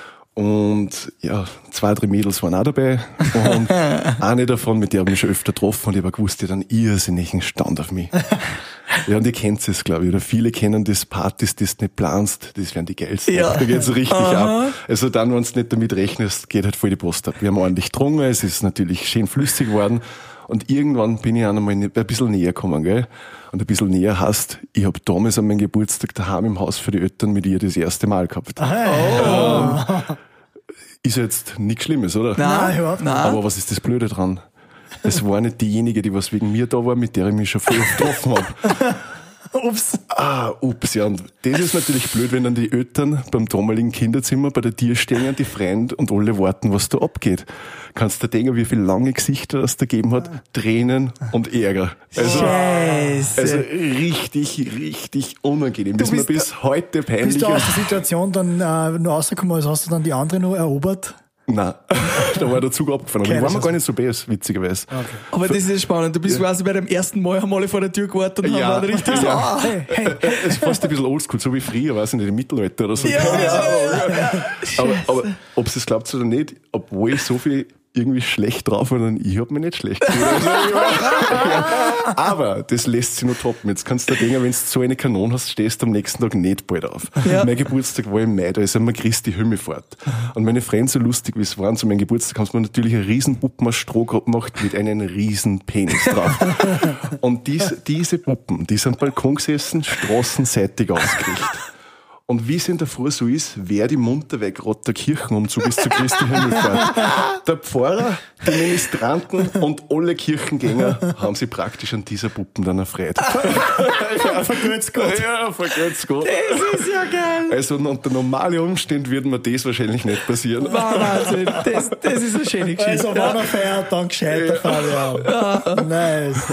Und ja, zwei, drei Mädels waren auch dabei. Und eine davon, mit der habe ich mich schon öfter getroffen und ich habe gewusst, die hat einen irrsinnigen Stand auf mich. Ja, und ihr kennt es, glaube ich, oder viele kennen das, Partys, die du nicht planst, das wären die geilsten. Ja. Da geht's richtig Aha. ab. Also dann, wenn du nicht damit rechnest, geht halt voll die Post ab. Wir haben ordentlich getrunken, es ist natürlich schön flüssig geworden und irgendwann bin ich auch einmal ein bisschen näher gekommen, gell? Und ein bisschen näher heißt, ich habe damals an meinem Geburtstag daheim im Haus für die Eltern mit ihr das erste Mal gehabt. Ähm, ist ja jetzt nichts Schlimmes, oder? Nein, überhaupt nicht. Aber was ist das Blöde dran? Es war nicht diejenige, die was wegen mir da war, mit der ich mich schon voll oft getroffen habe. Ups. Ah, ups, ja. Und das ist natürlich blöd, wenn dann die Eltern beim damaligen Kinderzimmer bei der Tür stehen, die Freunde und alle warten, was da abgeht. Kannst du dir denken, wie viele lange Gesichter das da gegeben hat? Tränen und Ärger. Also, Scheiße. also richtig, richtig unangenehm. Das ist mir bis heute peinlich. Bist du aus der Situation dann äh, nur rausgekommen, als hast du dann die andere noch erobert? Nein, da war der Zug abgefahren. Aber Keine ich war mir Chance. gar nicht so best, witzigerweise. Okay. Aber das ist spannend. Du bist Ja. quasi bei dem ersten Mal einmal vor der Tür gewartet und Ja. haben wir richtig so, Ja. ah, Hey, hey. Es ist fast ein bisschen oldschool, so wie früher, weiß ich nicht, im Mittelalter oder so. Ja, Keine ja, Ahnung. ja, ja. Aber, aber ob es glaubt oder nicht, obwohl ich so viel irgendwie schlecht drauf war, dann ich hab mich nicht schlecht gefühlt. Also, ja. Aber das lässt sich nur toppen. Jetzt kannst du dir denken, wenn du so eine Kanone hast, stehst du am nächsten Tag nicht bald auf. Ja. Mein Geburtstag war im Mai, da ist einmal Christi Himmelfahrt. Und meine Freunde, so lustig wie es waren, zu meinem Geburtstag haben sie mir natürlich einen riesen Puppen aus Stroh gemacht mit einem riesen Penis drauf. Und diese, diese Puppen, die sind am Balkon gesessen, straßenseitig ausgerichtet. Und wie es in der Früh so ist, wer die munter weg, gerade der Kirchenumzug ist zu Christi Himmelfahrt. Der Pfarrer, die Ministranten und alle Kirchengänger haben sich praktisch an dieser Puppen dann erfreut. Vergrüß Gott. Ja, vergrüß Gott. Das ist ja geil. Also unter normalen Umständen würde mir das wahrscheinlich nicht passieren. Wahnsinn. Das, das ist eine schöne Geschichte. Also, wenn er feiert, dann gescheiter, Fabian. Nice.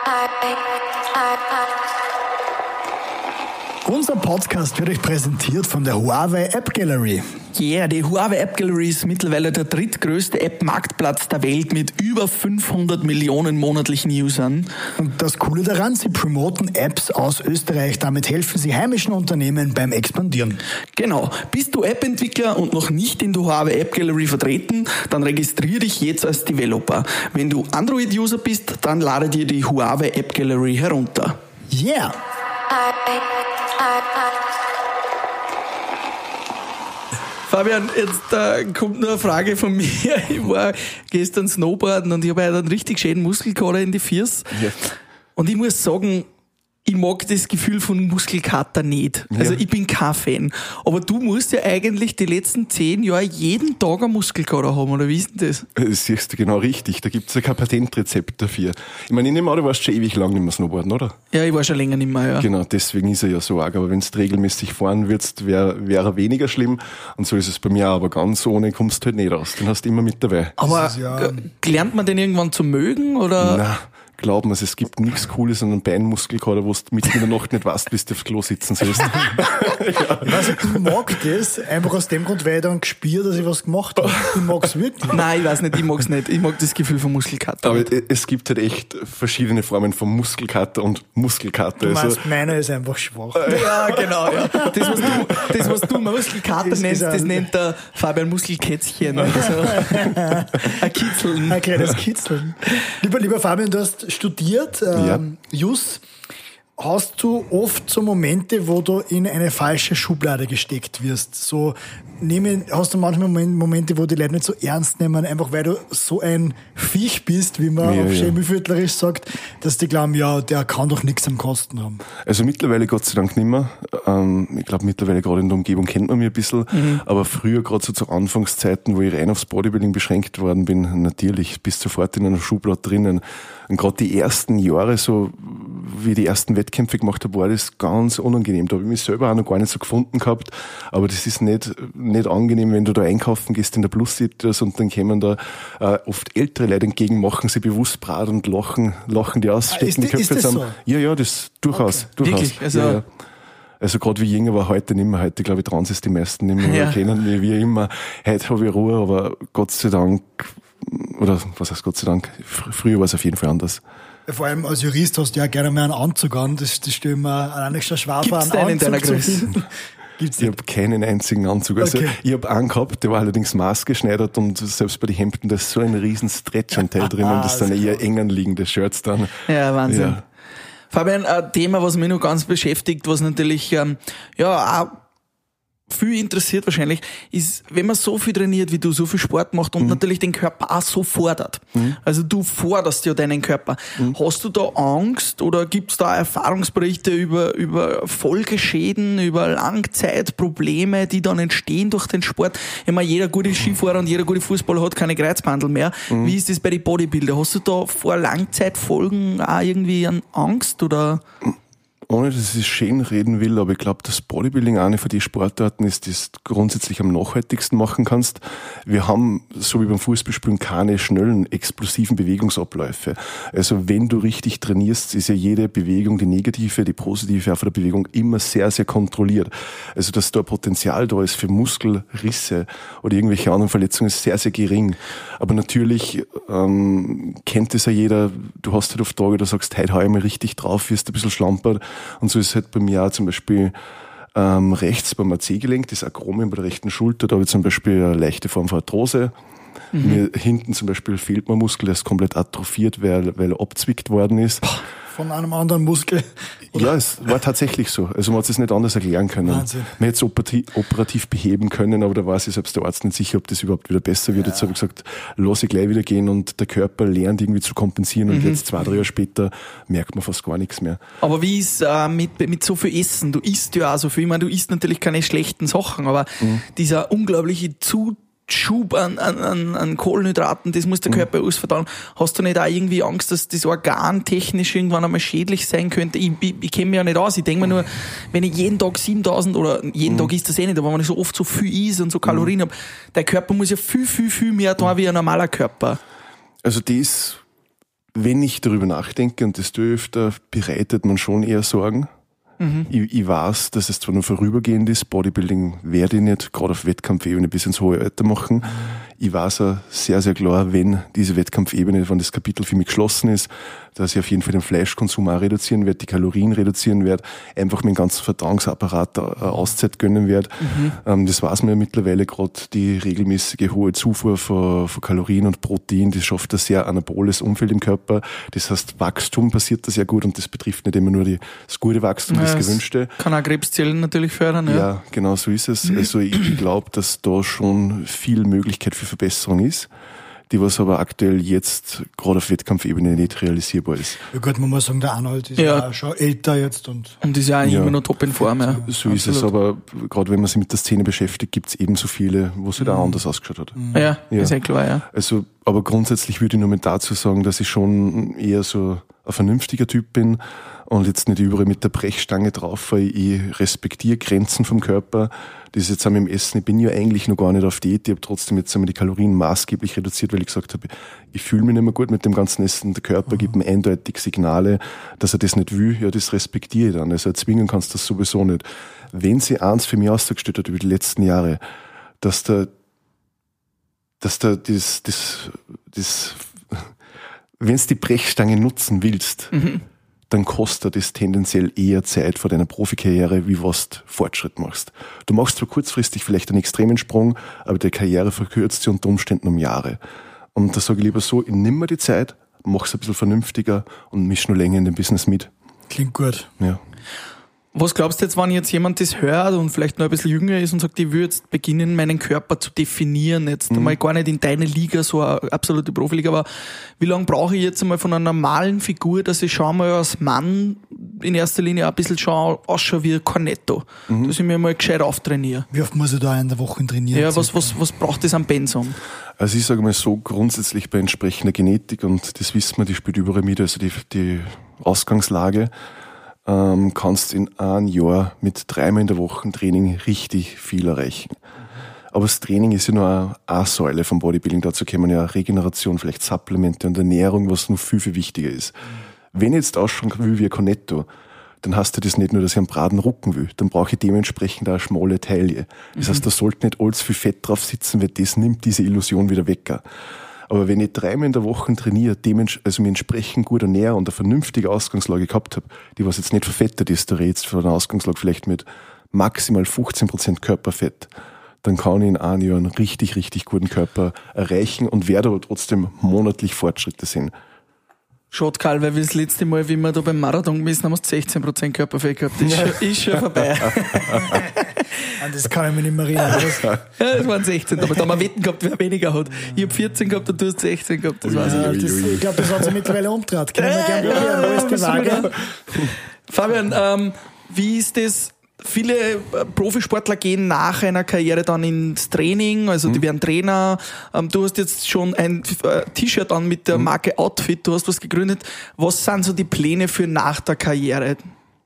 Unser Podcast wird euch präsentiert von der Huawei App Gallery. Yeah, die Huawei App Gallery ist mittlerweile der drittgrößte App-Marktplatz der Welt mit über fünfhundert Millionen monatlichen Usern. Und das Coole daran, sie promoten Apps aus Österreich. Damit helfen sie heimischen Unternehmen beim Expandieren. Genau. Bist du App-Entwickler und noch nicht in der Huawei App Gallery vertreten, dann registriere dich jetzt als Developer. Wenn du Android-User bist, dann lade dir die Huawei App Gallery herunter. Yeah! Fabian, jetzt äh, kommt nur eine Frage von mir. Ich war gestern Snowboarden und ich habe einen richtig schönen Muskelkater in die Füße. Ja. Und ich muss sagen, ich mag das Gefühl von Muskelkater nicht. Also Ja. ich bin kein Fan. Aber du musst ja eigentlich die letzten zehn Jahre jeden Tag einen Muskelkater haben, oder wie ist denn das? Das siehst du genau richtig. Da gibt's ja kein Patentrezept dafür. Ich meine, ich nehme an, du warst schon ewig lang nicht mehr Snowboarden, oder? Ja, ich war schon länger nicht mehr, ja. Genau, deswegen ist er ja so arg. Aber wenn du regelmäßig fahren würdest, wäre wär er weniger schlimm. Und so ist es bei mir auch. Aber ganz ohne kommst du halt nicht raus. Den hast du immer mit dabei. Aber Das ist ja- g- lernt man den irgendwann zu mögen, oder? Na, glaub mir, es gibt nichts Cooles an einem Beinmuskelkater, wo du mitten in der Nacht nicht weißt, bis du aufs Klo sitzen sollst. Ich weiß nicht, ich mag das, einfach aus dem Grund, weil ich dann gespürt, dass ich was gemacht habe. Ich mag's wirklich. Nein, ich weiß nicht, ich mag's nicht. Ich mag das Gefühl von Muskelkater. Aber nicht. es gibt halt echt verschiedene Formen von Muskelkater und Muskelkater. Du Also, meinst, meiner ist einfach schwach. Ja, genau, ja. Das, was du, das, was du Muskelkater Das ist nennst, das ein- nennt der Fabian Muskelkätzchen. Oder so. Ein Kitzeln. Ein kleines Kitzeln. Lieber, lieber Fabian, du hast studiert, ähm, Jus. Hast du oft so Momente, wo du in eine falsche Schublade gesteckt wirst? So, nehmen, hast du manchmal Momen- Momente, wo die Leute nicht so ernst nehmen, einfach weil du so ein Viech bist, wie man Ja, auf ja. Chemieviertlerisch sagt, dass die glauben, ja, der kann doch nichts am Kosten haben. also mittlerweile Gott sei Dank nicht mehr. Ähm, ich glaube mittlerweile gerade in der Umgebung kennt man mich ein bisschen. Aber früher gerade so zu Anfangszeiten, wo ich rein aufs Bodybuilding beschränkt worden bin, natürlich, bist sofort in einer Schublade drinnen. Und gerade die ersten Jahre, so wie ich die ersten Wettkämpfe gemacht habe, war das ganz unangenehm. Da habe ich mich selber auch noch gar nicht so gefunden gehabt. Aber das ist nicht, nicht angenehm, wenn du da einkaufen gehst in der Plus-Sitters und dann kommen da äh, oft ältere Leute entgegen, machen sie bewusst Brat und lachen, lachen die aus, Ah, stecken ist die die- Köpfe ist das zusammen. so? Ja, ja, das durchaus. Okay. durchaus. Wirklich? Also- ja, ja. Also gerade wie jünger war heute nicht mehr. Heute, glaube ich, trauen sie es die meisten nicht mehr. Ja. Ja. Kennen mich wie immer. Heute habe ich Ruhe, aber Gott sei Dank, oder was heißt Gott sei Dank, fr- früher war es auf jeden Fall anders. Vor allem als Jurist hast du ja gerne mehr einen Anzug an. Das, das stelle ich mir alleine schon schwer vor, Gibt's einen den in deiner Anzug zu Größe? finden. Gibt's Ich den? habe keinen einzigen Anzug. Also Okay. ich habe einen gehabt, der war allerdings maßgeschneidert und selbst bei den Hemden, da ist so ein riesen Stretch-Anteil drinnen. Das sind eher eng anliegende Shirts dann. Ja, Wahnsinn. Ja. Fabian, ein Thema, was mich noch ganz beschäftigt, was natürlich, ähm, ja, auch viel interessiert wahrscheinlich, ist, wenn man so viel trainiert wie du, so viel Sport macht und Mhm. natürlich den Körper auch so fordert. Also du forderst ja deinen Körper. Mhm. Hast du da Angst oder gibt's da Erfahrungsberichte über, über Folgeschäden, über Langzeitprobleme, die dann entstehen durch den Sport? Ich meine, jeder gute Skifahrer und jeder gute Fußballer hat keine Kreuzbandel mehr. Mhm. Wie ist das bei den Bodybuilder? Hast du da vor Langzeitfolgen auch irgendwie an Angst oder? ohne dass ich es schön reden will, aber ich glaube, dass Bodybuilding eine von den Sportarten ist, die du grundsätzlich am nachhaltigsten machen kannst. Wir haben, so wie beim Fußballspielen, keine schnellen, explosiven Bewegungsabläufe. Also wenn du richtig trainierst, ist ja jede Bewegung, die negative, die positive Art der Bewegung, immer sehr, sehr kontrolliert. Also dass da Potenzial da ist für Muskelrisse oder irgendwelche anderen Verletzungen, ist sehr, sehr gering. Aber natürlich ähm, kennt es ja jeder, du hast halt oft Tage, da sagst, heute hau ich mal richtig drauf, wirst ein bisschen schlampert. Und so ist es halt bei mir auch zum Beispiel ähm, rechts beim A C-Gelenk, das Akromion bei der rechten Schulter, da habe ich zum Beispiel eine leichte Form von Arthrose. Mhm. Mir hinten zum Beispiel fehlt mir Muskel, der ist komplett atrophiert, weil, weil er abzwickt worden ist. Von einem anderen Muskel? Oder? Ja, es war tatsächlich so. Also man hat es nicht anders erklären können. Wahnsinn. Man hätte es operativ, operativ beheben können, aber da war sich selbst der Arzt nicht sicher, ob das überhaupt wieder besser wird. Ja. Jetzt habe ich gesagt, lass ich gleich wieder gehen und der Körper lernt irgendwie zu kompensieren und mhm. jetzt zwei, drei Jahre später merkt man fast gar nichts mehr. Aber wie ist äh, mit, mit so viel Essen? Du isst ja auch so viel. Ich meine, du isst natürlich keine schlechten Sachen, aber mhm. dieser unglaubliche Zut Schub an, an, an Kohlenhydraten, das muss der Körper mhm. ausverdauen. Hast du nicht auch irgendwie Angst, dass das Organ technisch irgendwann einmal schädlich sein könnte? Ich, ich, ich kenne mich ja nicht aus. Ich denke mir nur, wenn ich jeden Tag siebentausend oder jeden mhm. Tag ist das eh nicht, aber wenn ich so oft so viel is und so Kalorien mhm. habe, der Körper muss ja viel, viel, viel mehr tun wie ein normaler Körper. Also das, wenn ich darüber nachdenke, und das tue ich öfter, bereitet man schon eher Sorgen. Mhm. Ich, ich weiß, dass es zwar nur vorübergehend ist, Bodybuilding werde ich nicht, gerade auf Wettkampfebene bis ins hohe Alter machen. Ich weiß auch sehr, sehr klar, wenn diese Wettkampfebene, wenn das Kapitel für mich geschlossen ist, dass ich auf jeden Fall den Fleischkonsum auch reduzieren werde, die Kalorien reduzieren werde, einfach meinen ganzen Verdauungsapparat eine Auszeit gönnen werde. Mhm. Ähm, das weiß man ja mittlerweile, gerade die regelmäßige hohe Zufuhr von, von Kalorien und Protein, das schafft ein sehr anaboles Umfeld im Körper. Das heißt, Wachstum passiert da sehr gut und das betrifft nicht immer nur die, das gute Wachstum, ja, das gewünschte. Kann auch Krebszellen natürlich fördern. Ja, ja genau so ist es. Also ich glaube, dass da schon viel Möglichkeit für Verbesserung ist, die was aber aktuell jetzt gerade auf Wettkampfebene nicht realisierbar ist. Ja gut, man muss sagen, der Arnold ist ja, ja schon älter jetzt. Und, und ist ja eigentlich ja immer noch top in Form. Ja. So ist Absolut. Es, aber gerade wenn man sich mit der Szene beschäftigt, gibt es ebenso viele, wo es halt auch anders ausgeschaut hat. Ja, ja, ist ja klar, ja. Also, aber grundsätzlich würde ich nur mit dazu sagen, dass ich schon eher so ein vernünftiger Typ bin und jetzt nicht überall mit der Brechstange drauf, weil ich respektiere Grenzen vom Körper. Das ist jetzt auch mit dem Essen. Ich bin ja eigentlich noch gar nicht auf Diät. Ich habe trotzdem jetzt einmal die Kalorien maßgeblich reduziert, weil ich gesagt habe, ich fühle mich nicht mehr gut mit dem ganzen Essen. Der Körper mhm. gibt mir eindeutig Signale, dass er das nicht will. Ja, das respektiere ich dann. Also erzwingen kannst du das sowieso nicht. Wenn sie eins für mich ausgestellt hat über die letzten Jahre, dass der, dass der, das, das, das, wenn du die Brechstange nutzen willst, mhm. dann kostet das tendenziell eher Zeit vor deiner Profikarriere, wie was du Fortschritt machst. Du machst zwar kurzfristig vielleicht einen extremen Sprung, aber die Karriere verkürzt sich unter Umständen um Jahre. Und da sage ich lieber so, ich nimm mir die Zeit, mach's ein bisschen vernünftiger und misch nur länger in dem Business mit. Klingt gut. Ja. Was glaubst du jetzt, wenn jetzt jemand das hört und vielleicht noch ein bisschen jünger ist und sagt, ich würde jetzt beginnen, meinen Körper zu definieren, jetzt mhm. einmal gar nicht in deine Liga, so eine absolute Profiliga, aber wie lange brauche ich jetzt einmal von einer normalen Figur, dass ich schon mal als Mann in erster Linie auch ein bisschen schon ausschaue wie Cornetto, mhm. dass ich mir mal gescheit auftrainiere? Wie oft muss ich da in der Woche trainieren? Ja, was, was, was braucht das am Pensum? Also ich sage mal so, grundsätzlich bei entsprechender Genetik, und das wissen wir, die spielt überall mit, also die, die Ausgangslage, Ähm, kannst in einem Jahr mit dreimal in der Woche Training richtig viel erreichen. Aber das Training ist ja nur eine, eine Säule vom Bodybuilding. Dazu kommen ja Regeneration, vielleicht Supplemente und Ernährung, was noch viel, viel wichtiger ist. Mhm. Wenn ich jetzt ausschauen will wie ein Cornetto, dann hast du das nicht nur, dass ich einen braten Rücken will, dann brauche ich dementsprechend auch eine schmale Taille. Das mhm. heißt, da sollte nicht allzu viel Fett drauf sitzen, weil das nimmt diese Illusion wieder weg. Aber wenn ich dreimal in der Woche trainiere, also mir entsprechend gut ernähre und eine vernünftige Ausgangslage gehabt habe, die was jetzt nicht verfettet ist, da redest von einer Ausgangslage vielleicht mit maximal fünfzehn Prozent Körperfett, dann kann ich in einem Jahr einen richtig, richtig guten Körper erreichen und werde aber trotzdem monatlich Fortschritte sehen. Schade, Karl, weil wir das letzte Mal, wie wir da beim Marathon gemessen haben, hast du sechzehn Prozent Körperfett gehabt. Das ist, ja. schon, ist schon vorbei. An das kann ich mich nicht mehr erinnern. Ja, das waren sechzehn, aber da haben wir Wetten gehabt, wer weniger hat. Ich habe vierzehn gehabt und du hast sechzehn gehabt. Das weiß ja, ich. Das, ich glaube, das hat sich mittlerweile umgedreht. Können wir gerne probieren, wo ist die Waage? Fabian, ähm, wie ist das? Viele Profisportler gehen nach einer Karriere dann ins Training, also die werden Trainer. Du hast jetzt schon ein T-Shirt an mit der Marke Outfit, du hast was gegründet. Was sind so die Pläne für nach der Karriere?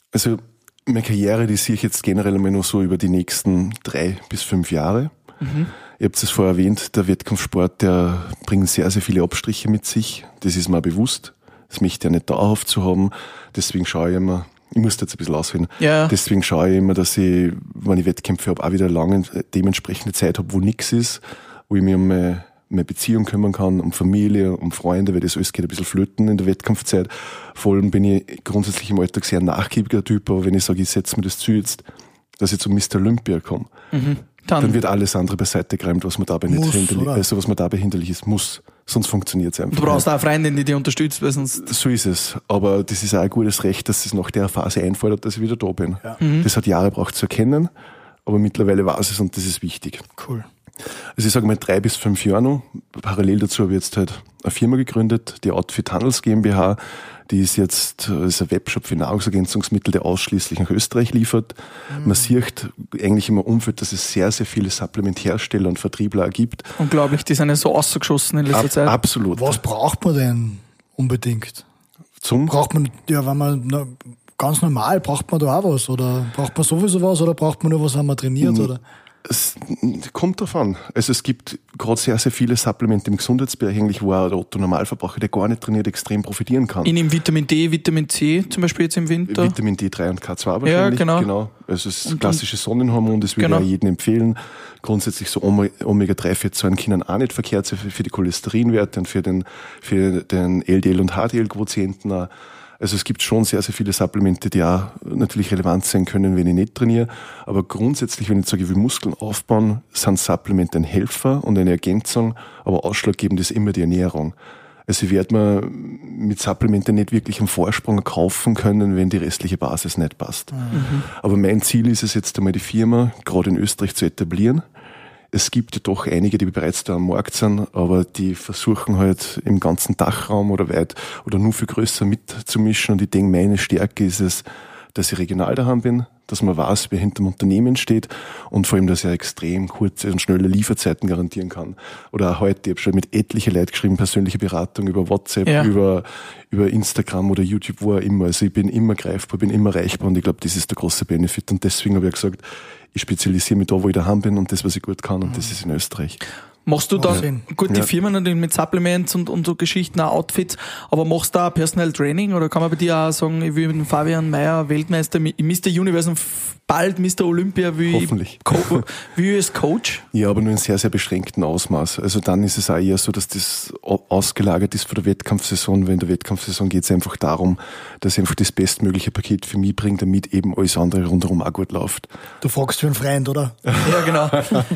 Also meine Karriere, die sehe ich jetzt generell einmal nur so über die nächsten drei bis fünf Jahre. Mhm. Ich habe es vorher erwähnt, der Wettkampfsport, der bringt sehr, sehr viele Abstriche mit sich. Das ist mir bewusst. Das möchte ich ja nicht dauerhaft zu haben. Deswegen schaue ich immer, ich muss jetzt ein bisschen ausholen. Ja. Deswegen schaue ich immer, dass ich, wenn ich Wettkämpfe habe, auch wieder lange dementsprechende Zeit habe, wo nichts ist, wo ich mich um meine, meine Beziehung kümmern kann, um Familie, um Freunde, weil das alles geht ein bisschen flöten in der Wettkampfzeit. Vor allem bin ich grundsätzlich im Alltag sehr nachgiebiger Typ, aber wenn ich sage, ich setze mir das Ziel jetzt, dass ich zum Mister Olympia komme, mhm. dann, dann wird alles andere beiseite geräumt, was man dabei nicht hinderlich, also was man dabei hinderlich ist, muss. Sonst funktioniert es einfach. Du brauchst nicht. auch eine Freundin, die dich unterstützt, weil sonst... So ist es. Aber das ist auch ein gutes Recht, dass es nach der Phase einfordert, dass ich wieder da bin. Ja. Mhm. Das hat Jahre gebraucht zu erkennen, aber mittlerweile weiß es und das ist wichtig. Cool. Also ich sage mal drei bis fünf Jahre noch. Parallel dazu habe ich jetzt halt eine Firma gegründet, die Outfit Handels GmbH. Die ist jetzt, ist ein Webshop für Nahrungsergänzungsmittel, der ausschließlich nach Österreich liefert. Mhm. Man sieht eigentlich im Umfeld, dass es sehr, sehr viele Supplementhersteller und Vertriebler gibt. Unglaublich, die sind ja so ausgeschossen in letzter Ab, Zeit. Absolut. Was braucht man denn unbedingt? Zum? Braucht man, ja, wenn man, na, ganz normal, braucht man da auch was? Oder braucht man sowieso was? Oder braucht man nur was, wenn man trainiert? Mhm. Oder? Es kommt drauf an. Also es gibt gerade sehr, sehr viele Supplemente im Gesundheitsbereich, eigentlich, wo auch der Otto-Normalverbraucher, der gar nicht trainiert, extrem profitieren kann. Ich nehme Vitamin D, Vitamin C, zum Beispiel jetzt im Winter. Vitamin D drei und K zwei wahrscheinlich. Ja, genau. genau. Also das und klassische Sonnenhormon, das würde genau. ich auch jedem empfehlen. Grundsätzlich so Omega drei Fettsäuren können auch nicht verkehrt sein für die Cholesterinwerte und für den, für den L D L- und H D L-Quotienten auch. Also es gibt schon sehr, sehr viele Supplemente, die auch natürlich relevant sein können, wenn ich nicht trainiere. Aber grundsätzlich, wenn ich sage, ich will Muskeln aufbauen, sind Supplemente ein Helfer und eine Ergänzung, aber ausschlaggebend ist immer die Ernährung. Also ich werde mir mit Supplementen nicht wirklich einen Vorsprung kaufen können, wenn die restliche Basis nicht passt. Mhm. Aber mein Ziel ist es jetzt einmal, die Firma gerade in Österreich zu etablieren. Es gibt ja doch einige, die bereits da am Markt sind, aber die versuchen halt im ganzen Dachraum oder weit oder nur viel größer mitzumischen. Und ich denke, meine Stärke ist es, dass ich regional daheim bin, dass man weiß, wer hinter dem Unternehmen steht und vor allem, dass er extrem kurze und schnelle Lieferzeiten garantieren kann. Oder auch heute, ich habe schon mit etlichen Leuten geschrieben, persönliche Beratung über WhatsApp, ja. über, über Instagram oder YouTube, wo auch immer. Also ich bin immer greifbar, bin immer erreichbar und ich glaube, das ist der große Benefit. Und deswegen habe ich gesagt, ich spezialisiere mich da, wo ich daheim bin und das, was ich gut kann, und das ist in Österreich. Machst du da, ja. gut, die ja. Firmen natürlich mit Supplements und, und so Geschichten, auch Outfits, aber machst du da Personal Training oder kann man bei dir auch sagen, ich will mit dem Fabian Mayer Weltmeister, Mister Universe und bald Mister Olympia, wie Hoffentlich. Co- wie als Coach? Ja, aber nur in sehr, sehr beschränktem Ausmaß. Also dann ist es auch eher so, dass das ausgelagert ist von der Wettkampfsaison, weil in der Wettkampfsaison geht es einfach darum, dass ich einfach das bestmögliche Paket für mich bringe, damit eben alles andere rundherum auch gut läuft. Du fragst für einen Freund, oder? Ja, genau.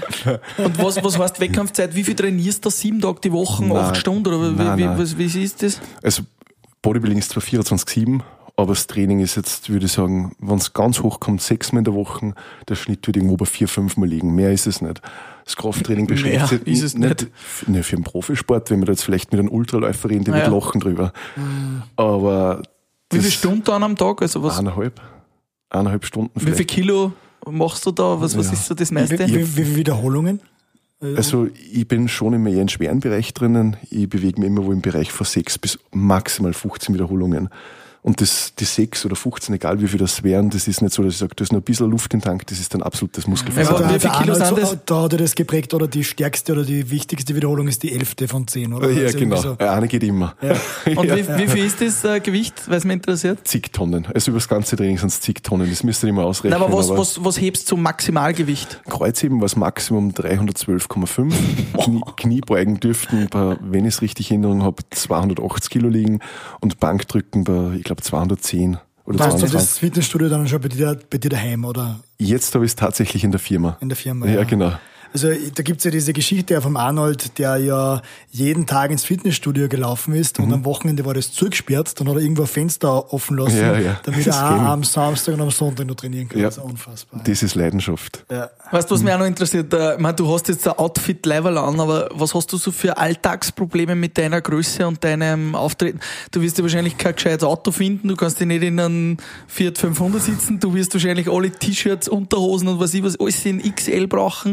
Und was, was heißt Wettkampfzeit? Wie viel trainierst du? Sieben Tage die Woche, nein, acht Stunden? Oder wie, nein, wie, nein. Was, wie ist das? Also Bodybuilding ist zwar vierundzwanzig sieben, aber das Training ist jetzt, würde ich sagen, wenn es ganz hoch kommt, sechsmal in der Woche, der Schnitt wird irgendwo bei vier, fünf Mal liegen. Mehr ist es nicht. Das Krafttraining beschränkt sich ist es nicht. nicht. Ne, für einen Profisport, wenn wir da jetzt vielleicht mit einem Ultraläufer reden, die naja. wird lachen drüber. Mhm. Aber wie viele Stunden dann am Tag? Also was? Eineinhalb. Eineinhalb Stunden vielleicht. Wie viel Kilo machst du da? Was, was ja. ist so das meiste? Wie, wie, wie viele Wiederholungen? Also ich bin schon immer eher in schweren Bereich drinnen. Ich bewege mich immer wo im Bereich von sechs bis maximal fünfzehn Wiederholungen. Und das, die sechs oder fünfzehn, egal wie viel das wären, das ist nicht so, dass ich sage, da ist noch ein bisschen Luft im Tank, das ist dann absolut das Muskelversagen. Ja, wie viele Kilo sind das? Da hat er das geprägt, oder die stärkste oder die wichtigste Wiederholung ist die elfte von zehn, oder? Ja, also genau. So. Eine geht immer. Ja. Und ja. Wie, wie viel ist das äh, Gewicht, weil es mich interessiert? Zig Tonnen. Also über das ganze Training sind es zig Tonnen. Das müsst ihr nicht mehr ausrechnen. Nein, aber was, aber was, was hebst du zum Maximalgewicht? Kreuzheben war das Maximum dreihundertzwölf Komma fünf. Knie, Kniebeugen dürften bei, wenn ich es richtig in Erinnerung habe, zweihundertachtzig Kilo liegen und Bankdrücken bei, ich glaube, zweihundertzehn. Oder warst du das Fitnessstudio dann schon bei dir, bei dir daheim, oder? Jetzt habe ich es tatsächlich in der Firma. In der Firma, ja. Ja, genau. Also da gibt's ja diese Geschichte vom Arnold, der ja jeden Tag ins Fitnessstudio gelaufen ist mhm. und am Wochenende war das zugesperrt, dann hat er irgendwo ein Fenster offen lassen, ja, ja. damit er auch am Samstag und am Sonntag noch trainieren kann. Ja. Das ist unfassbar. Das ist Leidenschaft. Ja. Weißt du, was mich auch noch interessiert? Ich meine, du hast jetzt ein Outfit-Level an, aber was hast du so für Alltagsprobleme mit deiner Größe und deinem Auftreten? Du wirst ja wahrscheinlich kein gescheites Auto finden, du kannst dich nicht in einem Fiat fünfhundert sitzen, du wirst wahrscheinlich alle T-Shirts, Unterhosen und was ich was, alles in X L brauchen.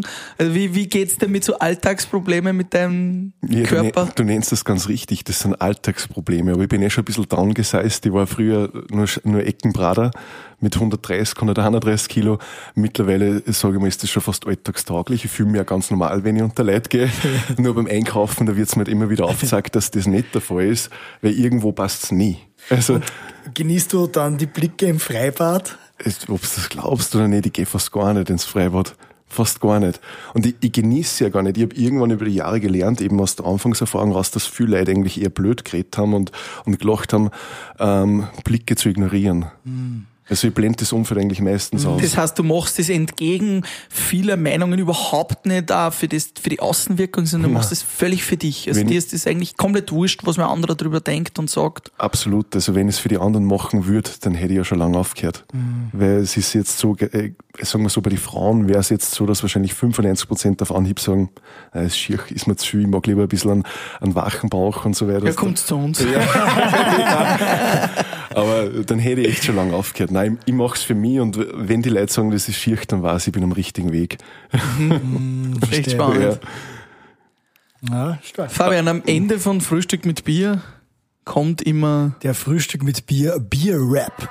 Also wie, wie geht's dir mit so Alltagsproblemen mit deinem Ja, Körper? Du, du nennst das ganz richtig, das sind Alltagsprobleme, aber ich bin eh schon ein bisschen downgesized. Ich war früher nur, nur Eckenbrader mit hundertdreißig, hunderteinunddreißig Kilo. Mittlerweile, sage ich mal, ist das schon fast alltagstauglich. Ich fühle mich ja ganz normal, wenn ich unter Leute gehe. Nur beim Einkaufen, da wird's mir halt immer wieder aufgezeigt, dass das nicht der Fall ist, weil irgendwo passt's nie. Also, Genießt du dann die Blicke im Freibad? ob du das glaubst oder nicht, ich gehe fast gar nicht ins Freibad. Fast gar nicht. Und ich, ich genieße ja gar nicht. Ich habe irgendwann über die Jahre gelernt, eben aus der Anfangserfahrung raus, dass viele Leute eigentlich eher blöd geredet haben und, und gelacht haben, ähm, Blicke zu ignorieren. Mm. Also ich blende das Umfeld eigentlich meistens aus. Das heißt, du machst das entgegen vieler Meinungen überhaupt nicht auch für, das, für die Außenwirkung, sondern du machst das völlig für dich. Also Wenn dir ist das eigentlich komplett wurscht, was mir anderer darüber denkt und sagt. Absolut. Also wenn ich es für die anderen machen würde, dann hätte ich ja schon lange aufgehört. Mhm. Weil es ist jetzt so, äh, sagen wir so, bei den Frauen wäre es jetzt so, dass wahrscheinlich fünfundneunzig Prozent auf Anhieb sagen, äh, es ist schier, ist mir zu viel, ich mag lieber ein bisschen einen, einen wachen Bauch und so weiter. Ja, kommt's zu uns. Ja. Aber dann hätte ich echt schon lange aufgehört. Nein, ich, ich mache es für mich und wenn die Leute sagen, das ist schier, dann weiß ich, ich bin am richtigen Weg. Mhm, echt spannend. Ja. Ja, stark. Fabian, am Ende von Frühstück mit Bier kommt immer Der Frühstück mit Bier, Bier-Rap.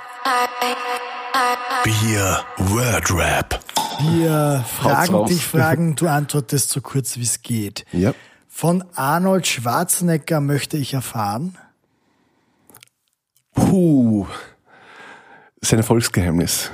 Bier Word Rap. Wir fragen raus. dich Fragen, du antwortest so kurz wie es geht. Ja. Von Arnold Schwarzenegger möchte ich erfahren. Puh. Sein Erfolgsgeheimnis.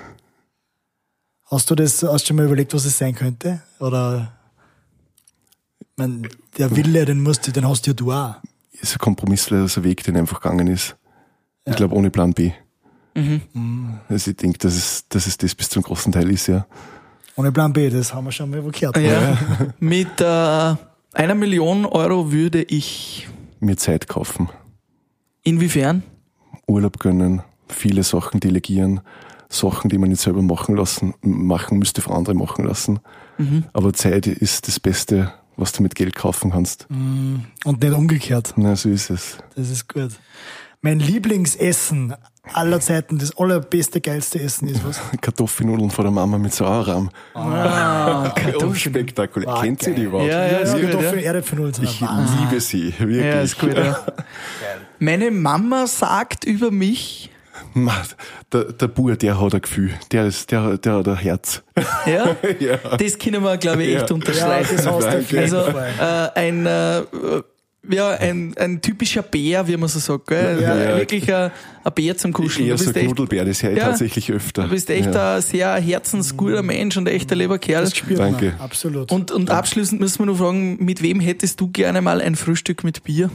Hast du das, hast du schon mal überlegt, was es sein könnte? Oder, ich mein, der Wille, den musst du, den hast ja du auch. Ist ein kompromissloser Weg, den einfach gegangen ist. Ich glaube, ohne Plan B. Mhm. Also ich denke, dass es, dass es das bis zum großen Teil ist, ja. Ohne Plan B, das haben wir schon mal gehört. ja, mit äh, einer Million Euro würde ich Mir Zeit kaufen, inwiefern? Urlaub gönnen, viele Sachen delegieren, Sachen, die man nicht selber machen lassen, machen müsste, von anderen machen lassen. Mhm. Aber Zeit ist das Beste, was du mit Geld kaufen kannst. Und nicht umgekehrt. Na, so ist es. Das ist gut. Mein Lieblingsessen aller Zeiten, das allerbeste, geilste Essen ist was? Kartoffelnudeln von der Mama mit Sauerrahm. Ah, Unspektakulär. Ah, Kennt ihr die geil. überhaupt? Ja, ja, ist gut, Kartoffeln, ja. Erdäpfelnudeln sind Ich ein Wahnsinn. liebe sie, wirklich. Ja, ist gut, ja. Meine Mama sagt über mich, Ma, Der, der Bub, der hat ein Gefühl. Der, ist, der, der hat ein Herz. ja, Ja. das können wir, glaube ich, echt Ja. unterstreichen. Ja, das hast du auf jeden Also Fall. äh, ein, äh, ja, ein, ein typischer Bär, wie man so sagt, gell? Ja, ja. Wirklich ein, ein Bär zum Kuscheln. Eher Du so bist echt, Knudelbär, das höre ich Ja. tatsächlich öfter. du bist echt Ja. ein sehr herzensguter Mensch und ein echter lieber Kerl. Das spürt Danke. man, absolut. Und, und abschließend müssen wir noch fragen, mit wem hättest du gerne mal ein Frühstück mit Bier?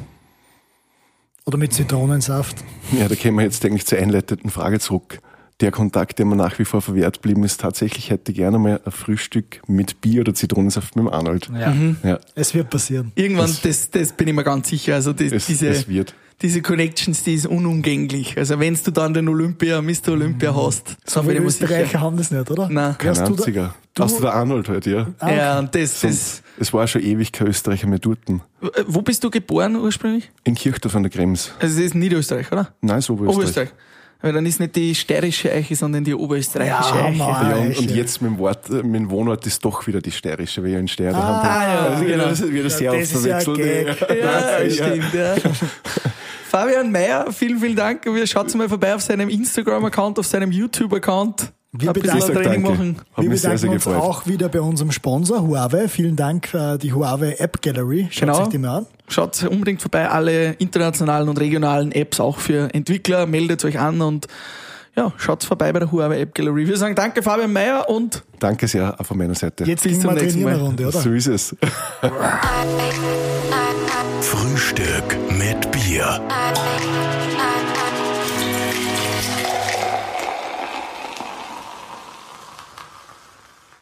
Oder mit Zitronensaft. Ja, da kommen wir jetzt eigentlich zur einleitenden Frage zurück. Der Kontakt, der mir nach wie vor verwehrt blieben ist, tatsächlich ich hätte gerne mal ein Frühstück mit Bier oder Zitronensaft mit dem Arnold. Ja. Ja, Es wird passieren. Irgendwann, das, das bin ich mir ganz sicher. Also das, es, diese, es wird. diese Connections, die ist unumgänglich. Also wenn du dann den Olympia, Mister Olympia hast, So dann bin viele ich mir Österreicher sicher. haben das nicht, oder? Nein. Kein Wärst du da- einziger. du- Außer der Arnold halt, ja. Ah, okay. Ja, und das, das, Sonst, es war schon ewig kein Österreicher mehr dort. Äh, wo bist du geboren ursprünglich? In Kirchdorf an der Krems. Also das ist Niederösterreich, oder? Nein, so Oberösterreich. Oberösterreich. Aber dann ist nicht die steirische Eiche, sondern die oberösterreichische Ja, Eiche. Mann. Ja, und, Eiche. und jetzt mit dem, Wort, äh, mit dem Wohnort ist doch wieder die steirische, weil ich in Steyr daheim bin. Ah, ja, Also genau. Das wird ja sehr Ja, oft das ist ja ein verwechselt. Gag. Ja, Ja. stimmt, ja. Fabian Meyer, vielen, vielen Dank. Wir schaut mal vorbei auf seinem Instagram-Account, auf seinem YouTube-Account. Wir Ein bisschen bedanken- ein Training Danke. machen. Hat Wir mich sehr, bedanken sehr uns gefreut. auch wieder bei unserem Sponsor Huawei. Vielen Dank, äh, die Huawei App Gallery. Schaut Genau. euch die mal an. Schaut unbedingt vorbei, alle internationalen und regionalen Apps auch für Entwickler. Meldet euch an und ja, schaut vorbei bei der Huawei App Gallery. Wir sagen danke Fabian Meyer und Danke sehr auch von meiner Seite. Jetzt Bis gehen zum wir nächsten trainieren eine Mal. Runde, oder? So ist es. Frühstück mit Bier.